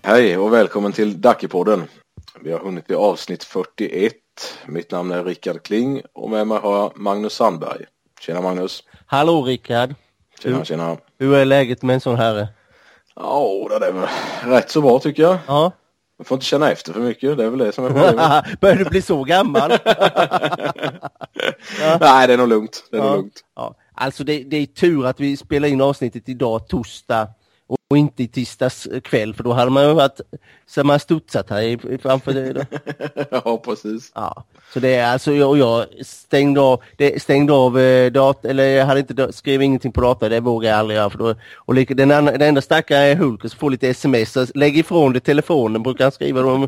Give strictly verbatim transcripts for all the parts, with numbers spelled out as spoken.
Hej och välkommen till Dackepodden. Vi har hunnit till avsnitt fyrtioett. Mitt namn är Rickard Kling och med mig har jag Magnus Sandberg. Tjena Magnus. Hallå Rickard. Tjena, hur, tjena. Hur är läget med en sån herre? Ja, det är väl rätt så bra tycker jag. Ja. Man får inte känna efter för mycket, det är väl det som är problemet. Börjar du bli så gammal? Ja. Nej, det är nog lugnt. Det är ja. nog lugnt. Ja. Alltså det, det är tur att vi spelar in avsnittet idag torsdag och inte i tisdags kväll, för då hade man ju varit så man studsat här i, framför det då. Ja, precis. Ja. Så det är alltså jag, jag stängde av det stängde av eh, dat eller jag hade inte skrev ingenting på datorn, det vågar jag aldrig göra för då och lika, den, andra, den enda stackaren är Hulk som får lite sms så lägg ifrån det telefonen brukar han skriva dem.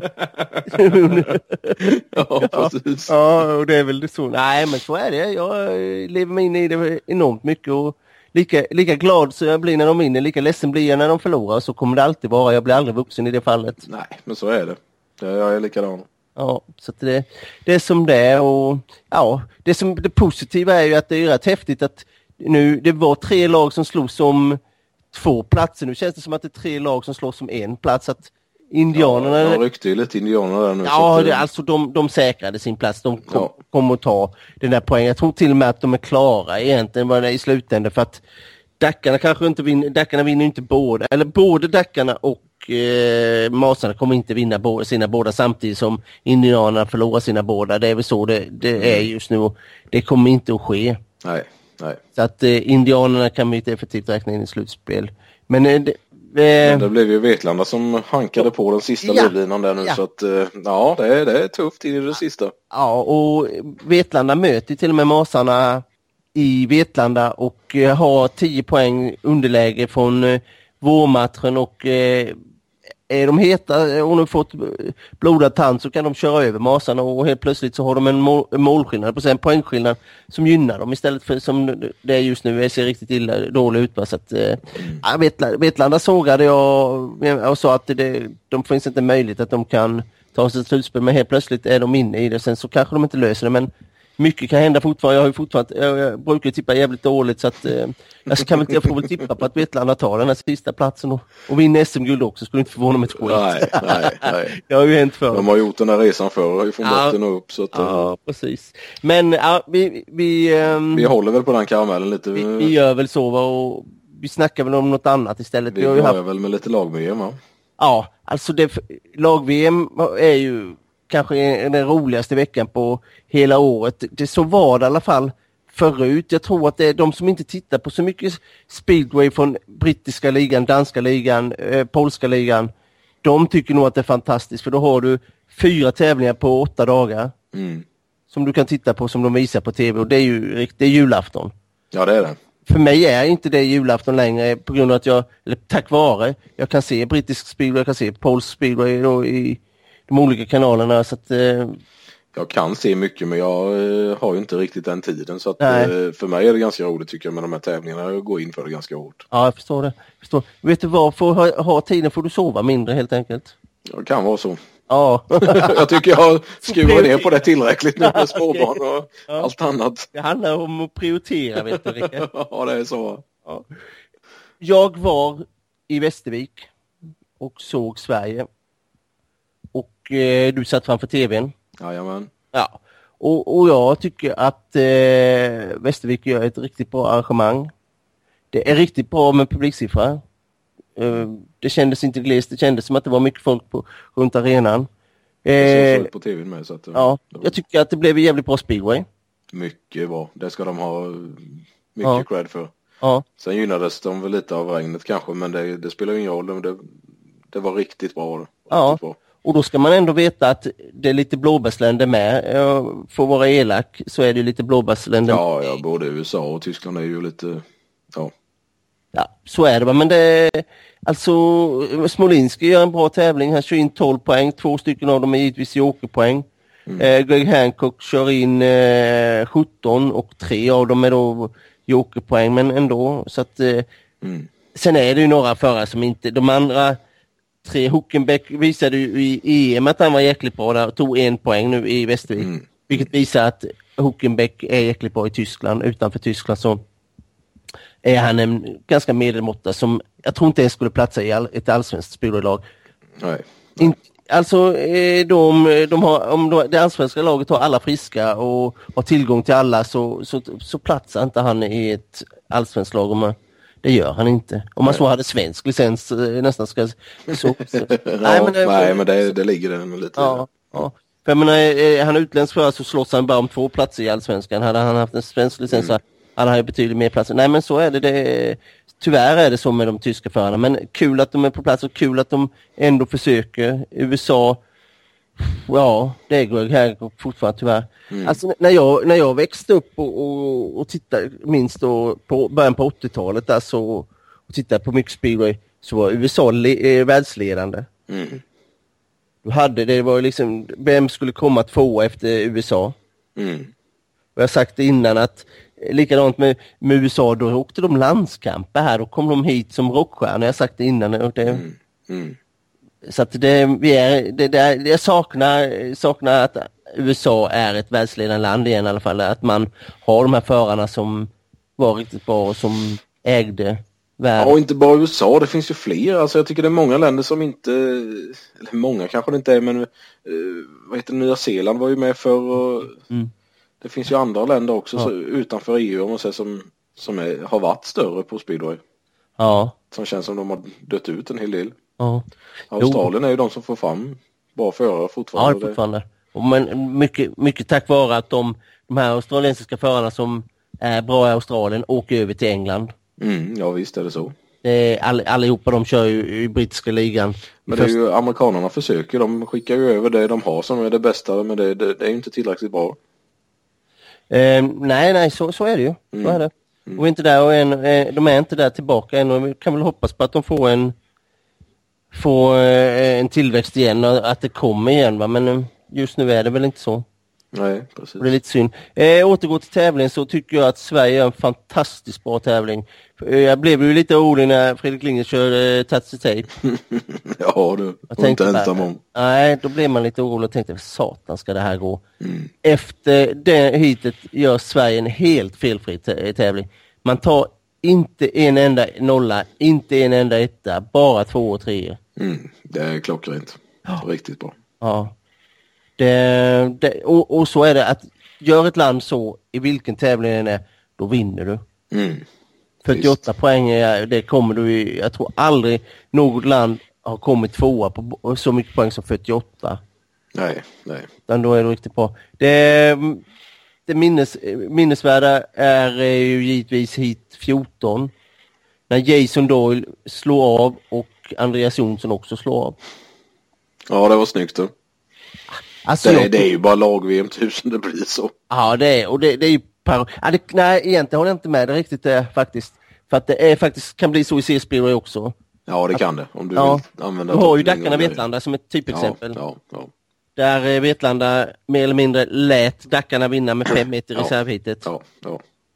Ja, precis. Ja, och det är väl det så. Nej, men så är det. Jag lever mig in i det enormt mycket och lika, lika glad så jag blir när de vinner, lika ledsen blir jag när de förlorar, så kommer det alltid vara. Jag blir aldrig vuxen i det fallet. Nej, men så är det. Jag är likadan. Ja, så att det, det är som det är och ja, det som det positiva är ju att det är rätt häftigt att nu det var tre lag som slåss om två platser. Nu känns det som att det är tre lag som slåss om en plats, att indianerna... Ja, de ryckte ju lite indianerna där nu. Ja, att, det, alltså de, de säkrade sin plats. De kom, ja. kommer att ta den där poängen. Jag tror till och med att de är klara egentligen i slutändan, för att Dackarna kanske inte vinner, Dackarna vinner inte båda, eller både Dackarna och eh, Masarna kommer inte vinna bo, sina båda samtidigt som indianerna förlorar sina båda. Det är väl så det, det är just nu. Det kommer inte att ske. Nej, nej. Så att eh, indianerna kan vi inte effektivt räkna in i slutspel. Men eh, det, Men det blev ju Vetlanda som hankade på den sista ja, livlinan där nu, ja. Så att ja, det är, det är tufft in i det sista. Ja, och Vetlanda möter till och med Masarna i Vetlanda och eh, har tio poäng underläge från eh, vårmatchen och eh, är de heta och nu fått blodad tand så kan de köra över Masarna och helt plötsligt så har de en, mål, en målskillnad på sig, en poängskillnad som gynnar dem istället för som det är just nu. Det ser riktigt illa dåligt ut, så att eh, mm. Vetlanda, Vetlanda sågade jag och sa att det, de finns inte möjligt att de kan ta sig ett slutspel, men helt plötsligt är de inne i det. Sen så kanske de inte löser det, men mycket kan hända fortfarande. Jag har ju fortfarande jag, jag brukar tippa jävligt dåligt, så att eh, jag, kan väl, jag får väl tippa på att Vetlanda tar den här sista platsen och, och vinner S M-guld också. Skulle inte förvåna mig ett skit. Nej, nej, nej. Det har ju hänt förr. De har gjort den här resan förr från ja. botten och upp. Så att, ja, precis. Men ja, vi... Vi, um, vi håller väl på den karamellen lite. Vi, vi gör väl så, och vi snackar väl om något annat istället. Vi, vi har ju haft... väl med lite lag-V M, va? Ja, alltså det, lag-V M är ju kanske den roligaste veckan på hela året. Det så var det i alla fall förut. Jag tror att det är de som inte tittar på så mycket speedway från brittiska ligan, danska ligan, eh, polska ligan. De tycker nog att det är fantastiskt, för då har du fyra tävlingar på åtta dagar mm. som du kan titta på, som de visar på tv, och det är ju det är julafton. Ja, det är det. För mig är inte det julafton längre på grund av att jag, eller tack vare, jag kan se brittisk speedway, jag kan se polsk speedway då i de olika kanalerna, så att eh... jag kan se mycket, men jag eh, har ju inte riktigt den tiden, så att eh, för mig är det ganska roligt tycker jag med de här tävlingarna. Jag går in för det ganska hårt. Ja, jag förstår det. Jag förstår. Vet du vad, för att ha, ha tiden får du sova mindre helt enkelt. Det kan vara så. Ja. Jag tycker jag har skruvat ner på det tillräckligt nu med småbarn och ja. allt annat. Det handlar om att prioritera, vet du, Rickard. Ja, det är så. Ja. Jag var i Västervik och såg Sverige. Och eh, du satt framför tvn. Jajamän. Ja. Och, och jag tycker att eh, Västervik gör ett riktigt bra arrangemang. Det är riktigt bra med publiksiffra. Eh, det kändes inte glest. Det kändes som att det var mycket folk på, runt arenan. Eh, jag såg på tvn med. Så att, ja, var... jag tycker att det blev en jävligt bra speedway. Mycket bra. Det ska de ha mycket ja. cred för. Ja. Sen gynnades de väl lite av regnet kanske, men det, det spelar ingen roll. Det, det var riktigt bra. Riktigt ja. bra. Och då ska man ändå veta att det är lite blåbärsländer med. För att vara elak så är det lite blåbärsländer. Ja, ja, både U S A och Tyskland är ju lite, ja. Ja, så är det. Men det alltså, Smolinski gör en bra tävling. Han kör in tolv poäng. Två stycken av dem är givetvis jokerpoäng. Mm. Eh, Greg Hancock kör in eh, sjutton och tre av dem är då jokerpoäng, men ändå. Så att, eh, mm. Sen är det ju några förare som inte, de andra tre, Huckenbeck visade ju i E M att han var jäkligt bra där och tog en poäng nu i Västervik. Mm. Vilket visar att Huckenbeck är jäkligt bra i Tyskland. Utanför Tyskland så är han en ganska medelmåtta som jag tror inte ens skulle platsa i all, ett allsvenskt speedwaylag. Nej. In, alltså de, de har, om de, det allsvenska laget har alla friska och har tillgång till alla så, så, så platsar inte han i ett allsvenskt lag. Om det gör han inte. Om man så hade svensk licens nästan ska... Så, så. ja, nej, men det, nej, men det, det ligger den lite. Ja, ja. För jag menar, är han utländsk för så slåss han bara om två platser i allsvenskan. Hade han haft en svensk licens så hade han ju betydligt mer platser. Nej, men så är det. det tyvärr är det så med de tyska förarna. Men kul att de är på plats och kul att de ändå försöker. U S A, ja, det går här fortfarande tyvärr. Mm. Alltså när jag, när jag växte upp och, och, och tittade minst då på början på åttiotalet där så, och tittade på mycket speedway så var U S A le, världsledande. Mm. Du hade, det var liksom, vem skulle komma två efter U S A? Mm. Och jag har sagt det innan att likadant med, med U S A, då åkte de landskamper här, då kom de hit som rockstjärnor. Jag har sagt det innan. Och det, mm. Mm. Så att det, vi är, det, det, jag saknar, saknar att U S A är ett världsledande land igen i alla fall. Att man har de här förarna som var riktigt bra och som ägde världen. Ja, och inte bara U S A, det finns ju fler. Alltså jag tycker det är många länder som inte, eller många kanske det inte är, men uh, vad heter det, Nya Zeeland var ju med för och mm. det finns ju andra länder också ja. så, utanför E U om man säger, som, som är, har varit större på speedway. Ja. Som känns som de har dött ut en hel del. Ja. Australien jo. är ju de som får fram bra förare fortfarande. Ja, fortfarande. Och men mycket, mycket tack vare att de, de här australiensiska förarna som är bra i Australien åker över till England. Mm, ja, visst är det så. Det är all, allihopa de kör ju i brittiska ligan. Men det är ju, amerikanerna försöker, de skickar ju över det de har som är det bästa, men det, det, det är ju inte tillräckligt bra. Eh, nej, nej, så, så är det ju. Mm. Så är det. Mm. Och inte där och en, eh, de är inte där tillbaka än och vi kan väl hoppas på att de får en får eh, en tillväxt igen och att det kommer igen, va? Men eh, just nu är det väl inte så. Nej, precis. Och det är lite synd. Eh, återgå till tävlingen så tycker jag att Sverige gör en fantastiskt bra tävling. Eh, jag blev ju lite orolig när Fredrik Lindgren körde eh, Touch the Tape. Ja, du. Jag tänkte inte ensam om. Nej, då blev man lite orolig och tänkte, satan ska det här gå. Mm. Efter det hitet gör Sverige en helt felfri t- tävling. Man tar inte en enda nolla, inte en enda etta, bara två och tre. Mm. Det är klockrent. Ja. Riktigt bra. Ja. Det, det, och, och så är det att gör ett land så i vilken tävling det är, då vinner du. Mm. fyrtioåtta poäng, det kommer du i, jag tror aldrig något land har kommit tvåa på så mycket poäng som fyrtioåtta. Nej, nej. Den då är det riktigt bra. Det, det minnes, minnesvärda är ju givetvis hit fjorton. När Jason Doyle slår av och Andreas Jonsson också slår av. Ja, det var snyggt då. Alltså, det, är, jag, det är ju bara lag-V M tusen det blir så. Ja, det är, och det, det är ju par, ja, det, nej, egentligen håller jag inte med det riktigt det, faktiskt. För att det är faktiskt kan bli så i C-Speedway också. Ja, det att, kan det. Om du ja, vill använda du har ju Dackarna Vetlanda som ett typexempel. Ja, ja, ja. Där Vetlanda mer eller mindre lät Dackarna vinna med fem meter i ja, reservhitet. Ja, ja.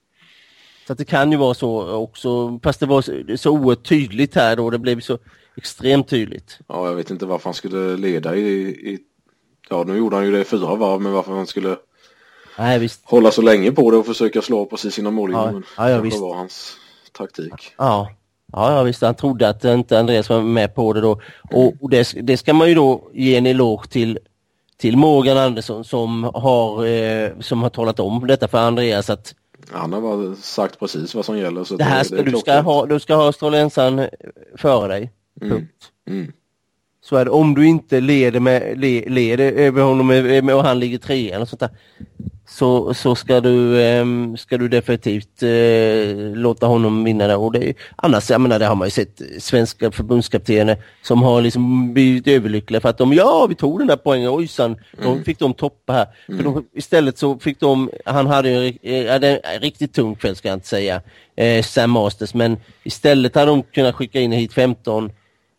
Så att det kan ju vara så också, fast det var så, så oerhört tydligt här då, det blev så extremt tydligt. Ja, jag vet inte varför han skulle leda i, i ja, nu gjorde han ju det i fyra varv, men varför han skulle Nej, visst. hålla så länge på det och försöka slå precis sina mållinjer. Ja, ja, ja, visst. Det var hans taktik. Ja, ja, ja visst. Han trodde att inte Andreas var med på det då. Och, och det, det ska man ju då ge en eloge till, till Morgan Andersson som har, eh, som har talat om detta för Andreas att Han har bara sagt precis vad som gäller. Så det här ska, det du, ska ha, du ska ha australiensaren före dig. Punkt. Mm. Mm. Så är det, om du inte leder med le, leder över honom med, med, och han ligger tre eller sånt där, så, så ska du eh, ska du definitivt eh, låta honom vinna det. Och det är, annars, jag menar, det har man ju sett svenska förbundskaptener som har liksom blivit överlyckliga för att de, ja vi tog den där poängen, ojsan, då mm. fick de toppa här. Mm. För de, istället så fick de, han hade ju eh, hade en riktigt tung kväll ska jag inte säga, eh, Sam Masters, men istället hade de kunnat skicka in hit femton.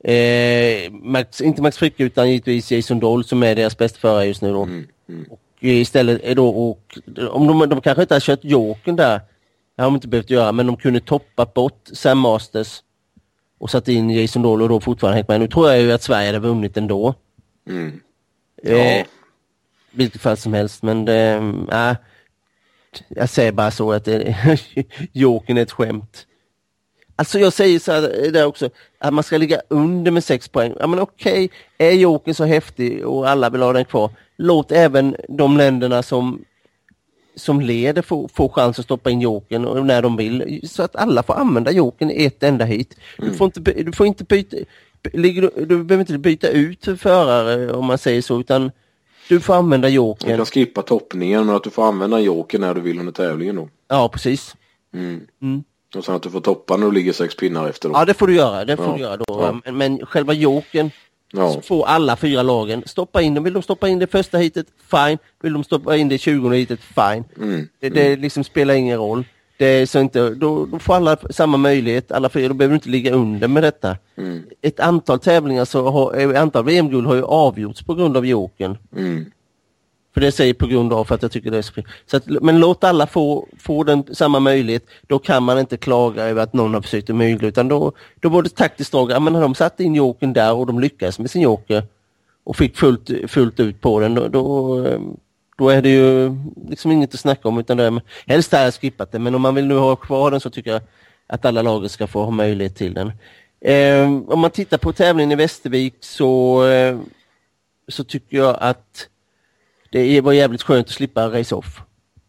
Eh, Max, inte Max Fricke utan givetvis Jason Doyle som är deras bästa förare just nu då. Mm, mm. Och istället är då och, om de, de kanske inte har kört Jokern där, det har de inte behövt göra, men de kunde toppa bort Sam Masters och satt in Jason Doyle och då fortfarande hängt med. Nu tror jag ju att Sverige hade vunnit ändå. Mm. Ja. Eh, vilket fall som helst, men det, äh, jag säger bara så att det, Jokern är ett skämt. Alltså jag säger så här där också, att man ska ligga under med sex poäng. Ja men okej, är Jokern så häftig och alla vill ha den kvar, låt även de länderna som som leder få, få chans att stoppa in Jokern när de vill, så att alla får använda Jokern i ett enda hit. Mm. Du får inte, du får inte byta, du, du behöver inte byta ut förare om man säger så, utan du får använda Jokern. Du kan skippa toppningen, men att du får använda Jokern när du vill under tävlingen då. Ja, precis. Mm. Mm. Och sen att du får toppa när du ligger sex pinnar efter då. Ja, det får du göra, det får ja. du göra då. Ja. Men, men själva Jokern, ja. Så får alla fyra lagen stoppa in dem. Vill de stoppa in det första hitet, fine. Vill de stoppa in det tjugonde hitet, fine. Mm. Det, det liksom spelar ingen roll. Det är så inte, då, då får alla samma möjlighet. Alla fyra, då behöver du inte ligga under med detta. Mm. Ett antal tävlingar, så har, ett antal V M-guld har ju avgjorts på grund av Jokern. Mm. För det säger på grund av för att jag tycker det är så, så att, men låt alla få, få den samma möjlighet. Då kan man inte klaga över att någon har försökt möjligt, utan då, då var det taktiskt drag. Ja, men när de satte in Jokern där och de lyckades med sin Joker och fick fullt, fullt ut på den, då, då, då är det ju liksom inget att snacka om, utan det är, helst har jag skippat det, men om man vill nu ha kvar den så tycker jag att alla lager ska få ha möjlighet till den. Eh, om man tittar på tävlingen i Västervik så, eh, så tycker jag att det var jävligt skönt att slippa race-off.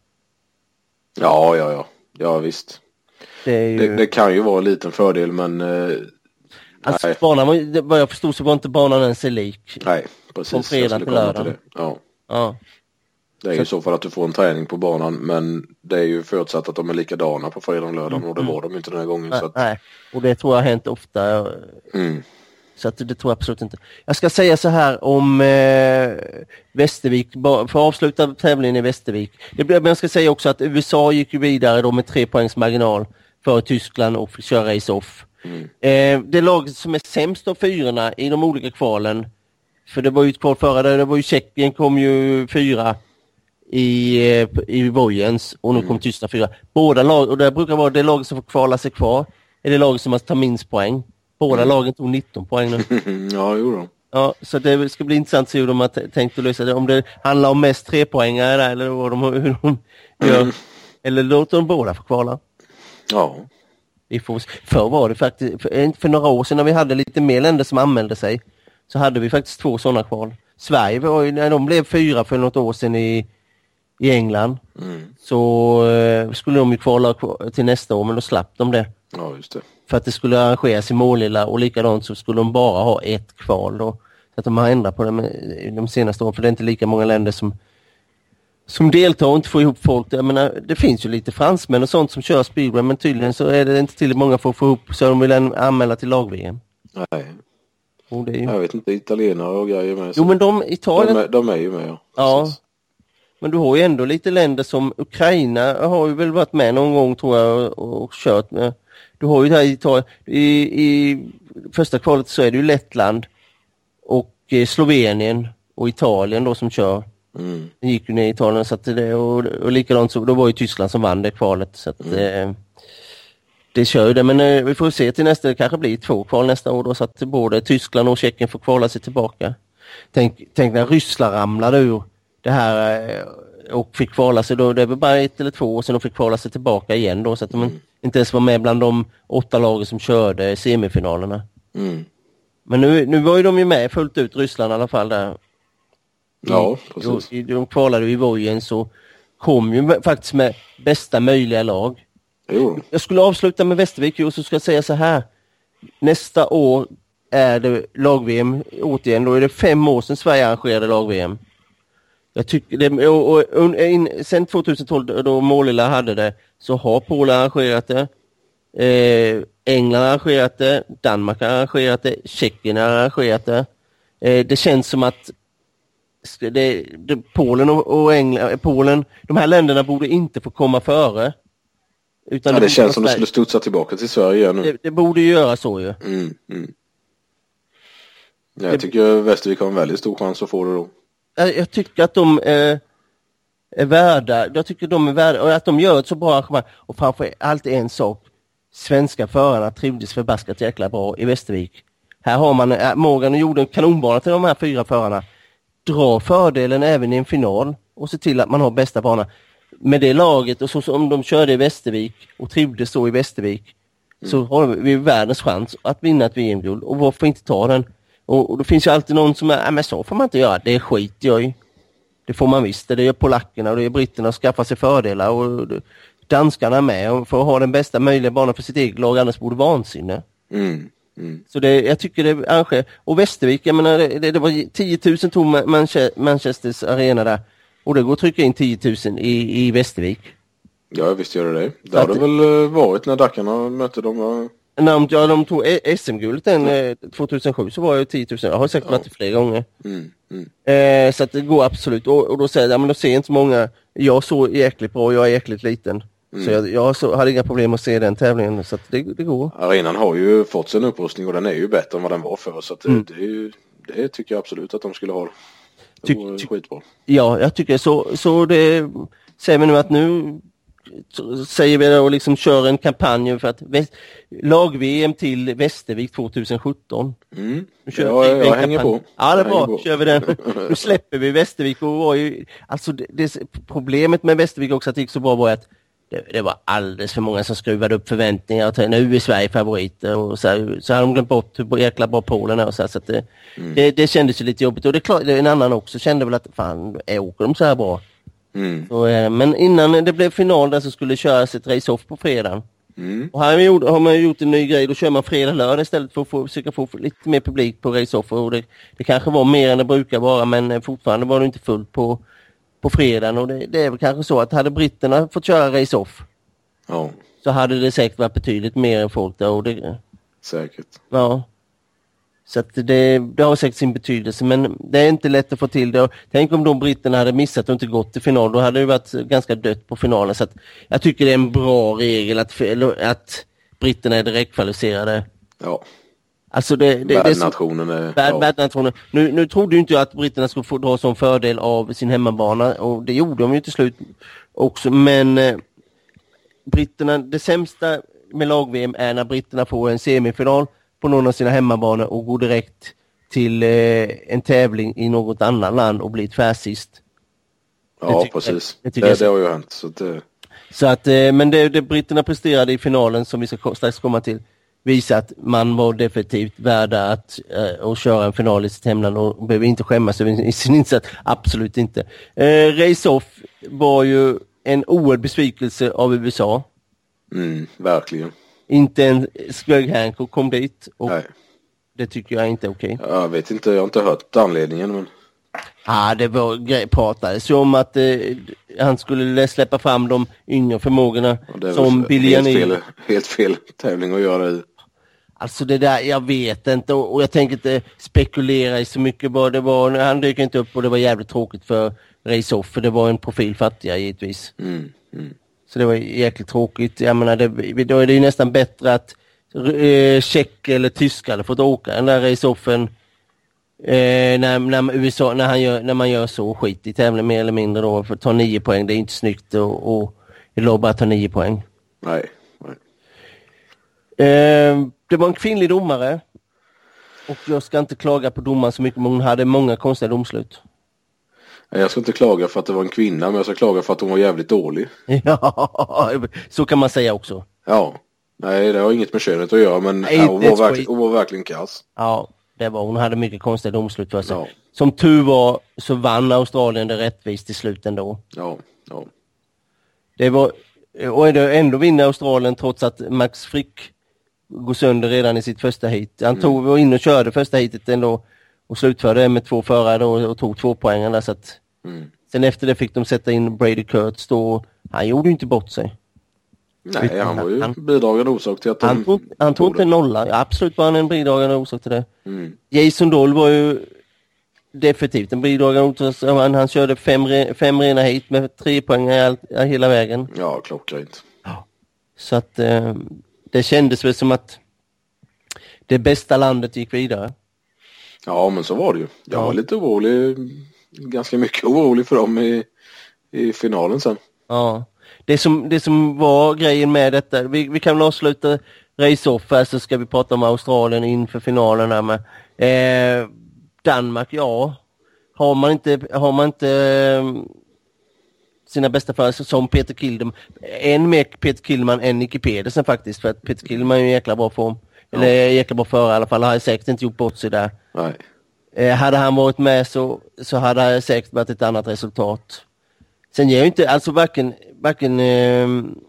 Ja, ja, ja. Ja, visst. Det, ju... det, det kan ju vara en liten fördel, men... Eh, alltså, nej. Banan, vad jag förstod så var inte banan ens lik. Nej, precis. Från fredag till lördag. Ja. Ja. Det är så... ju så för att du får en träning på banan, men det är ju förutsatt att de är likadana på fredag och lördag, mm. och det var de inte den här gången. Nej, så att... nej. Och det tror jag har hänt ofta. Mm. Så att det tror jag absolut inte. Jag ska säga så här om eh, Västervik, för att avsluta tävlingen i Västervik. Men jag ska säga också att U S A gick ju vidare då med tre poängs marginal för Tyskland och fick köra race-off. Mm. Eh, det lag som är sämst av fyrorna i de olika kvalen, för det var ju ett kval förra, det var ju Tjeckien kom ju fyra i, i Vojens och nu kom mm. Tyskland fyra. Båda lag, och det brukar vara det lag som får kvala sig kvar, är det lag som måste ta minst poäng. Båda mm. lagen tog nitton poäng nu. Ja, jo då. Ja, så det ska bli intressant att se hur de har tänkt att lösa det. Om det handlar om mest tre poängare där, eller vad de, hur de gör. Mm. Eller låter de båda få kvala. Ja. Vi får, förr var det faktiskt, för, för några år sedan när vi hade lite mer länder som anmälde sig, så hade vi faktiskt två sådana kval. Sverige var ju, när de blev fyra för något år sedan i, i England, mm. så eh, skulle de ju kvala till nästa år, men då slapp de det. Ja, just det. För att det skulle arrangeras i Målilla, och likadant så skulle de bara ha ett kval då. Så att de har ändrat på det med, de senaste åren, för det är inte lika många länder som som deltar och inte får ihop folk. Jag menar, det finns ju lite fransmän och sånt som kör speedway, men tydligen så är det inte tillräckligt många för att få ihop, så de vill anmäla till lag-V M. Nej. Och det är ju... Jag vet inte, italienare och grejer med. Jo, men de, Italien... de, är, de är ju med, ja. Ja. Men du har ju ändå lite länder som Ukraina har ju väl varit med någon gång, tror jag, och, och kört med. Du har ju det här i Italien. I, i första kvalet så är det ju Lettland och eh, Slovenien och Italien då som kör. Mm. Det gick ju ner i Italien, så att det, och, och likadant så, då var ju Tyskland som vann det kvalet, så att mm. eh, det kör ju det, men eh, vi får se till nästa, det kanske blir två kval nästa år då, så att både Tyskland och Tjeckien får kvala sig tillbaka. Tänk, tänk när Ryssland ramlade ur det här eh, och fick kvala sig då, det var bara ett eller två år sedan de fick kvala sig tillbaka igen då, så att de mm. inte ens var med bland de åtta lagen som körde semifinalerna. Mm. Men nu, nu var ju de ju med fullt ut, Ryssland i alla fall där. Ja, precis. I, de kvalade i Vojen, så kom ju faktiskt med bästa möjliga lag. Jo. Jag skulle avsluta med Västervik och så ska jag säga så här. Nästa år är det lag-V M återigen. Då är det fem år sedan Sverige arrangerade lag-V M. Jag tycker det, och, och, och in, sen tjugotolv då Målilla hade det, så har Polen arrangerat det. Eh, England har arrangerat det. Danmark har arrangerat det. Tjeckien har arrangerat det. Eh, det känns som att Det, det, Polen och, och England, Polen, de här länderna borde inte få komma före. Utan ja, det, det känns som att de skulle studsa tillbaka till Sverige nu. Det, det borde ju göra så ju. Mm, mm. Ja, jag det, tycker Västervik har en väldigt stor chans att få det då. Jag, jag tycker att de är, är värda, jag tycker de är värda, och att de gör ett så bra arrangemang. Och framför allt en sak, svenska förarna trivdes förbaskat jäkla bra i Västervik. Här har man, Morgan gjorde en kanonbana till de här fyra förarna. Dra fördelen även i en final och se till att man har bästa bana med det laget, och så som de körde i Västervik och trivdes så i Västervik, så har vi världens chans att vinna ett V M-guld. Och varför inte ta den? Och, och då finns ju alltid någon som är, men så får man inte göra. Det är skit jag i. Det får man visst. Det gör polackerna och det är britterna att skaffa sig fördelar. Och danskarna med för att ha den bästa möjliga banan för sitt eget lag. Annars borde vansinne. Mm. Mm. Så det, jag tycker det är anske. Och Västervik, jag menar, det, det, det var tio tusen tom Manche, Manchesters arena där. Och det går att trycka in tio tusen i, i Västervik. Ja, visst gör det det. Det har det väl varit när Dackarna mötte dem. När de, ja, de tog S M-guldet den mm. tjugohundrasju så var det tio tusen. Jag har säkert varit ja. flera gånger. Mm. Mm. Eh, så att det går absolut. Och, och då säger jag, men då ser inte så många. Jag såg jäkligt bra och jag är jäkligt liten. Mm. Så jag, jag så, hade inga problem att se den tävlingen. Så att det, det går. Arenan har ju fått sin upprustning och den är ju bättre än vad den var för. Så att det, mm. det, är ju, det tycker jag absolut att de skulle ha. Det vore ty, skitbra. Ja, jag tycker så. Så det säger vi nu att nu säger vi och liksom kör en kampanj för att väst, lag-V M till Västervik tjugohundrasjutton. Mm. Nu kör ja, jag, jag hänger på. Ja, det är bra. Kör vi den. Nu släpper vi Västervik. Och var ju, alltså det, det, problemet med Västervik också att det gick så bra var att det, det var alldeles för många som skruvade upp förväntningar till nu är Sverige favoriter och så, så har de glömt bort hur jäkla bra Polen är och så, så att det, mm. det, det kändes ju lite jobbigt. Och det är klart, en annan också kände väl att fan, åker de så här bra? Mm. Så, eh, men innan det blev final där så skulle det köras ett race-off på fredagen. Mm. Och här har, gjort, har man gjort en ny grej. Då kör man fredag lördag istället för att få, försöka få lite mer publik på race-off. Och det, det kanske var mer än det brukar vara, men fortfarande var det inte fullt på, på fredagen. Och det, det är väl kanske så att hade britterna fått köra race-off ja. så hade det säkert varit betydligt mer än folk där. Och det, säkert. Ja. Så att det, det har säkert sin betydelse, men det är inte lätt att få till det. Tänk om de britterna hade missat och inte gått till final, då hade det varit ganska dött på finalen. Så att jag tycker det är en bra regel att, att britterna är direkt kvalificerade. Ja. Alltså det, det, värdnationen är... Värd, ja. värdnationen. Nu, nu trodde ju inte jag att britterna skulle få dra som fördel av sin hemmabana, och det gjorde de ju till slut också. Men eh, britterna, det sämsta med lag-V M är när britterna får en semifinal på någon av sina hemmabanor och går direkt till eh, en tävling i något annat land och blir tvärsist. Ja, det precis. Jag, det, det, det har ju hänt. Så, det... så att, eh, men det, det britterna presterade i finalen, som vi ska strax komma till, visar att man var definitivt värda att, eh, att köra en final i sitt hemland och behöver inte skämmas över sin insats. Absolut inte. Eh, Race-off var ju en oerhörd besvikelse av U S A. Mm, verkligen. Inte en Greg Hancock kom dit, och nej. Det tycker jag inte är okej. Okay. Jag vet inte, jag har inte hört anledningen. Men... Ja, det var grej, pratades ju om att eh, han skulle släppa fram de yngre förmågorna som Billian helt fel, helt fel tävling att göra i. Alltså det där, jag vet inte, och, och jag tänker inte spekulera i så mycket vad det var. Han dök inte upp och det var jävligt tråkigt för Race-off, för det var en profil fattiga givetvis. Mm, mm. Så det var jäkligt tråkigt. Jag menar, det, då är det ju nästan bättre att eh, tjeck eller tyskar hade fått åka den där race-offen eh, när, när, U S A, när, han gör, när man gör så skit i tävling mer eller mindre då, för att ta nio poäng. Det är inte snyggt och, och det låg bara att ta nio poäng. Nej, nej. Eh, det var en kvinnlig domare, och jag ska inte klaga på domaren så mycket, men hon hade många konstiga domslut. Jag ska inte klaga för att det var en kvinna, men jag ska klaga för att hon var jävligt dålig. Ja, så kan man säga också. Ja, nej, det har inget med könet att göra, men ja, hon, var verkligen, hon var verkligen kass. Ja, det var hon. Hade mycket konstiga domslut för sig. Ja. Som tur var så vann Australien det rättvist i slut ändå. Ja, ja. Det var, och ändå vinner Australien trots att Max Frick går sönder redan i sitt första hit. Han mm. tog var in och körde första hitet ändå och slutförde med två förare och, och tog två poäng där, så att mm. sen efter det fick de sätta in Brady Kurtz då. Han gjorde ju inte bort sig. Nej, han var ju han, bidragande orsak till att han tog, han tog inte en nolla. Ja, absolut var han en bidragande orsak till det. Mm. Jason Doll var ju definitivt en bidragande orsak. Han, han körde fem, fem rena hit med tre poäng i all, hela vägen. Ja, klockrent. Ja. Så att eh, det kändes väl som att det bästa landet gick vidare. Ja, men så var det ju. Jag ja. var lite orolig, ganska mycket orolig för dem i, i finalen sen. Ja, det som, det som var grejen med detta, vi, vi kan avsluta race-off här, så ska vi prata om Australien inför finalen här med. Eh, Danmark, ja. Har man inte, har man inte eh, sina bästa förare som Peter Kilderman. En mer Peter Kilderman än Nicky Pedersen faktiskt. För att Peter Kilderman är ju en jäkla bra form. Ja. Eller jäkla bra förare i alla fall. Har jag säkert inte gjort bort sig där. Nej. Eh, hade han varit med så, så hade det säkert varit ett annat resultat. Sen ger ju inte, alltså varken, varken eh,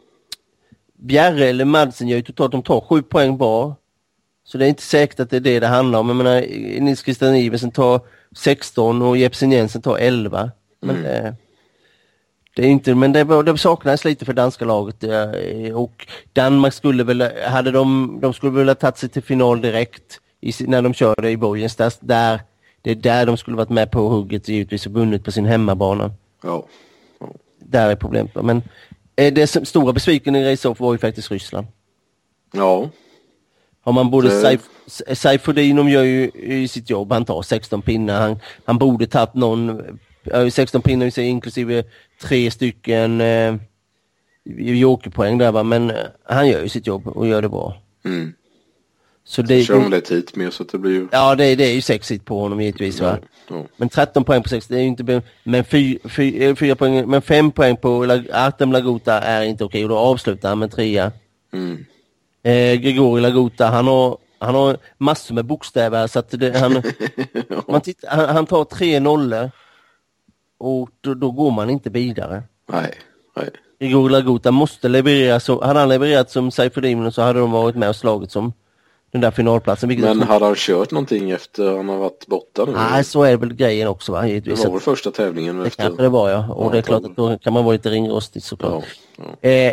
Bjerre eller Madsen gör ju totalt, de tar sju poäng bra. Så det är inte säkert att det är det det handlar om. Jag menar, Nils Christian Iversen tar sexton och Jepsen Jensen tar elva. Men mm. det, det är inte, men det, det saknas lite för danska laget. Och Danmark skulle väl, hade de, de skulle väl ha tagit sig till final direkt i, när de körde i Borgens. Där, där, det är där de skulle varit med på hugget givetvis och vunnit på sin hemmabana. Ja. Ja. Där är problemet. Men det stora besviken i race-off var ju faktiskt Ryssland. Ja. Har man både Seif, Seifodinov gör ju i sitt jobb, han tar sexton pinnar, han, han borde tagit någon sexton pinnar inklusive tre stycken eh, jokerpoäng där va, men han gör ju sitt jobb och gör det bra. Mm. Så det kör de lite hit med så att det blir ju... Ja, det, det är ju sex hit på honom givetvis va. Ja, ja. Men tretton poäng på sex, det är ju inte, men fy, fy, fyra poäng, men fem poäng på Artem Lagota är inte okej och då avslutar han med trea. Mm. Eh, Grigori Lagota, han har, han har massor med bokstäver så att det, han, ja. man tittar, han, han tar tre nollor och då, då går man inte vidare. Nej, nej. Grigori Lagota måste leverera, så hade han levererat som Seifodinov så hade de varit med och slagit som den där finalplatsen. Men hade han kört någonting efter han har varit borta nu? Nej, så är det väl grejen också va? Det var väl första tävlingen det efter? Kanske det var ja, och ja, det är klart att då kan man vara lite ringrostig såklart. Ja, ja. Eh,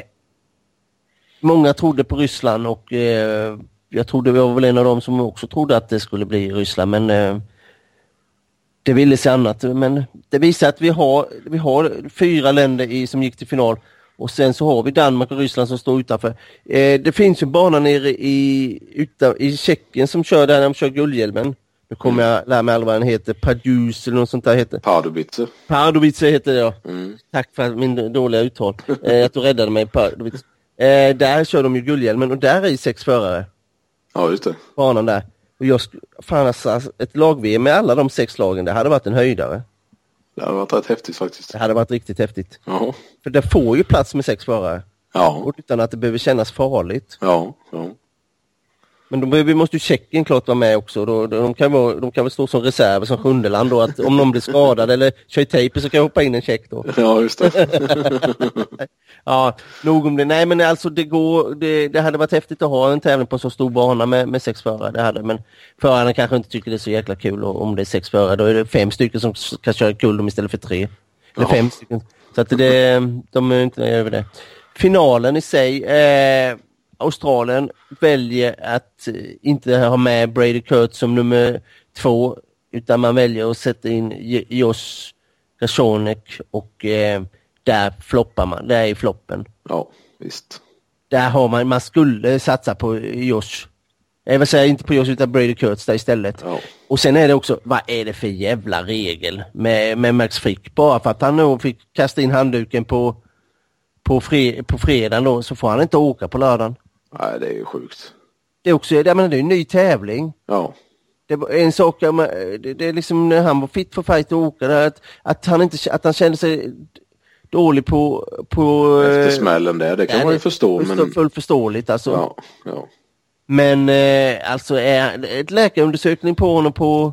Många trodde på Ryssland och eh, jag trodde vi var väl en av dem som också trodde att det skulle bli Ryssland, men eh, det ville sig annat. Men det visar att vi har, vi har fyra länder i, som gick till final och sen så har vi Danmark och Ryssland som står utanför. Eh, det finns ju bana nere i, utan, i Tjeckien som kör där när de kör guldhjälmen. Nu kommer mm. jag lära mig aldrig vad den heter, Padus eller något sånt där heter. Pardubice. Pardubice heter det ja. Mm. Tack för min dåliga uttal. Eh, att du räddade mig, Pardubice. Eh, där kör de ju guldhjälmen och där är ju sex förare. Ja, just det. Banan där. Och jag sk- fan alltså, ett lag-V M med alla de sex lagen, det hade varit en höjdare. Det hade varit rätt häftigt faktiskt. Det hade varit riktigt häftigt. Ja. För det får ju plats med sex förare. Ja. Och utan att det behöver kännas farligt. Ja, ja. Men då behöver, måste ju Tjeckien klart vara med också. Då, de, kan vara, de kan väl stå som reserver som sjunde land då. Att om någon blir skadad eller kör i tejper så kan jag hoppa in en tjeck då. Ja, just det. Ja, nog om det. Nej, men alltså det går, det, det hade varit häftigt att ha en tävling på en så stor bana med, med sex förare. Det hade, men förarna kanske inte tycker det är så jäkla kul om det är sex förare. Då är det fem stycken som kan köra kul istället för tre. Eller ja. fem stycken. Så att det, de är inte över det. Finalen i sig, eh, Australien väljer att inte ha med Brady Kurt som nummer två, utan man väljer att sätta in Josh Rasonek och eh, där floppar man, där är floppen. Ja, visst. Där har man, man skulle satsa på Josh. Jag vill säga inte på Josh utan Brady Kurtz där istället. Ja. Och sen är det också, vad är det för jävla regel med, med Max Frick? Bara för att han nog fick kasta in handduken på, på, fre, på fredagen då, så får han inte åka på lördagen. Nej, det är ju sjukt. Det är också, jag menar, det är en ny tävling. Ja. Det är en sak, det, det är liksom när han var fit för fight och åka, att, att, han inte, att han kände sig dålig på... på efter smällen där, det kan nej, man ju förstå. Fullt men... full förståeligt alltså. Ja, ja. Men eh, alltså är ett läkarundersökning på honom på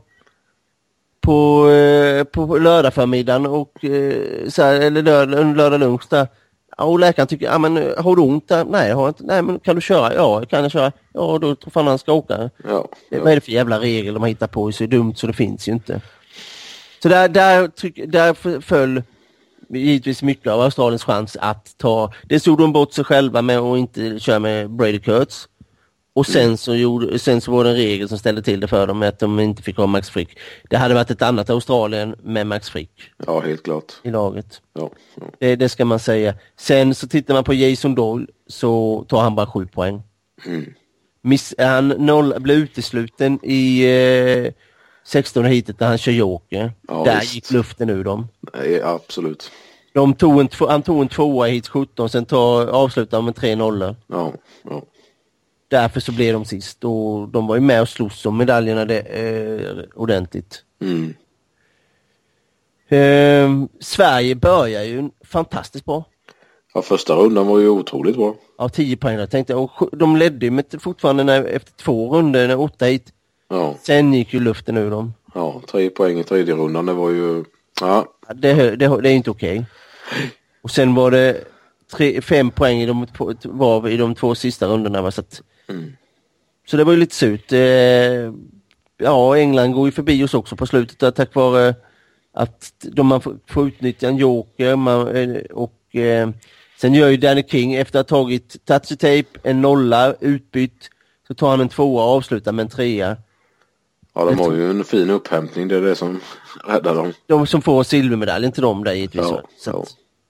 på, eh, på lördag förmiddagen och eh, så här, eller lördag, lördag lunch där. Och läkaren tycker, ja men har du ont där? Nej, jag har inte. Nej, men kan du köra? Ja, kan jag köra? Ja, då tror fan han ska åka. Ja, ja. Vad är det för jävla regel de har hittat på? Så är dumt så det finns ju inte. Så där, där, tryck, där föll givetvis mycket av Australiens chans att ta. Det stod de bort sig själva med och inte köra med Brady Kurtz. Och sen, mm. så gjorde, sen så var det en regel som ställde till det för dem att de inte fick ha Max Frick. Det hade varit ett annat Australien med Max Frick. Ja, helt klart. I laget. Ja, ja. Det, det ska man säga. Sen så tittar man på Jason Doyle så tar han bara sju poäng. Mm. Miss, han noll, blev utesluten i eh, sextonde heatet när han kör joker. Ja, där visst. Gick luften ur dem. Nej, absolut. De tog en, han tog en tvåa i hit sjutton, sen tar, avslutade de med tre nollor. Ja, ja. Därför så blev de sist och de var ju med och slogs om medaljerna det, eh, ordentligt. Mm. Eh, Sverige börjar ju fantastiskt bra. Ja, första rundan var ju otroligt bra. Ja, tio poäng. Jag tänkte, och de ledde ju med fortfarande när, efter två runder, när åtta hit. Ja. Sen gick ju luften ur dem. Ja, tre poäng i tredje rundan, det var ju... Ja. Det, det, det är inte okej. Och sen var det tre, fem poäng i de, var i de två sista rundorna. Så, att, mm. så det var ju lite surt. Eh, ja, England går ju förbi oss också på slutet där, tack vare att de man får, får utnyttja en joker. Man, och eh, sen gör ju Danny King, efter att ha tagit touch tape, en nolla utbytt, så tar han en tvåa och avslutar med en trea. Ja, de har ju en fin upphämtning, det är det som räddar dem. De som får silvermedaljen till dem där givetvis. Ja, så ja. att,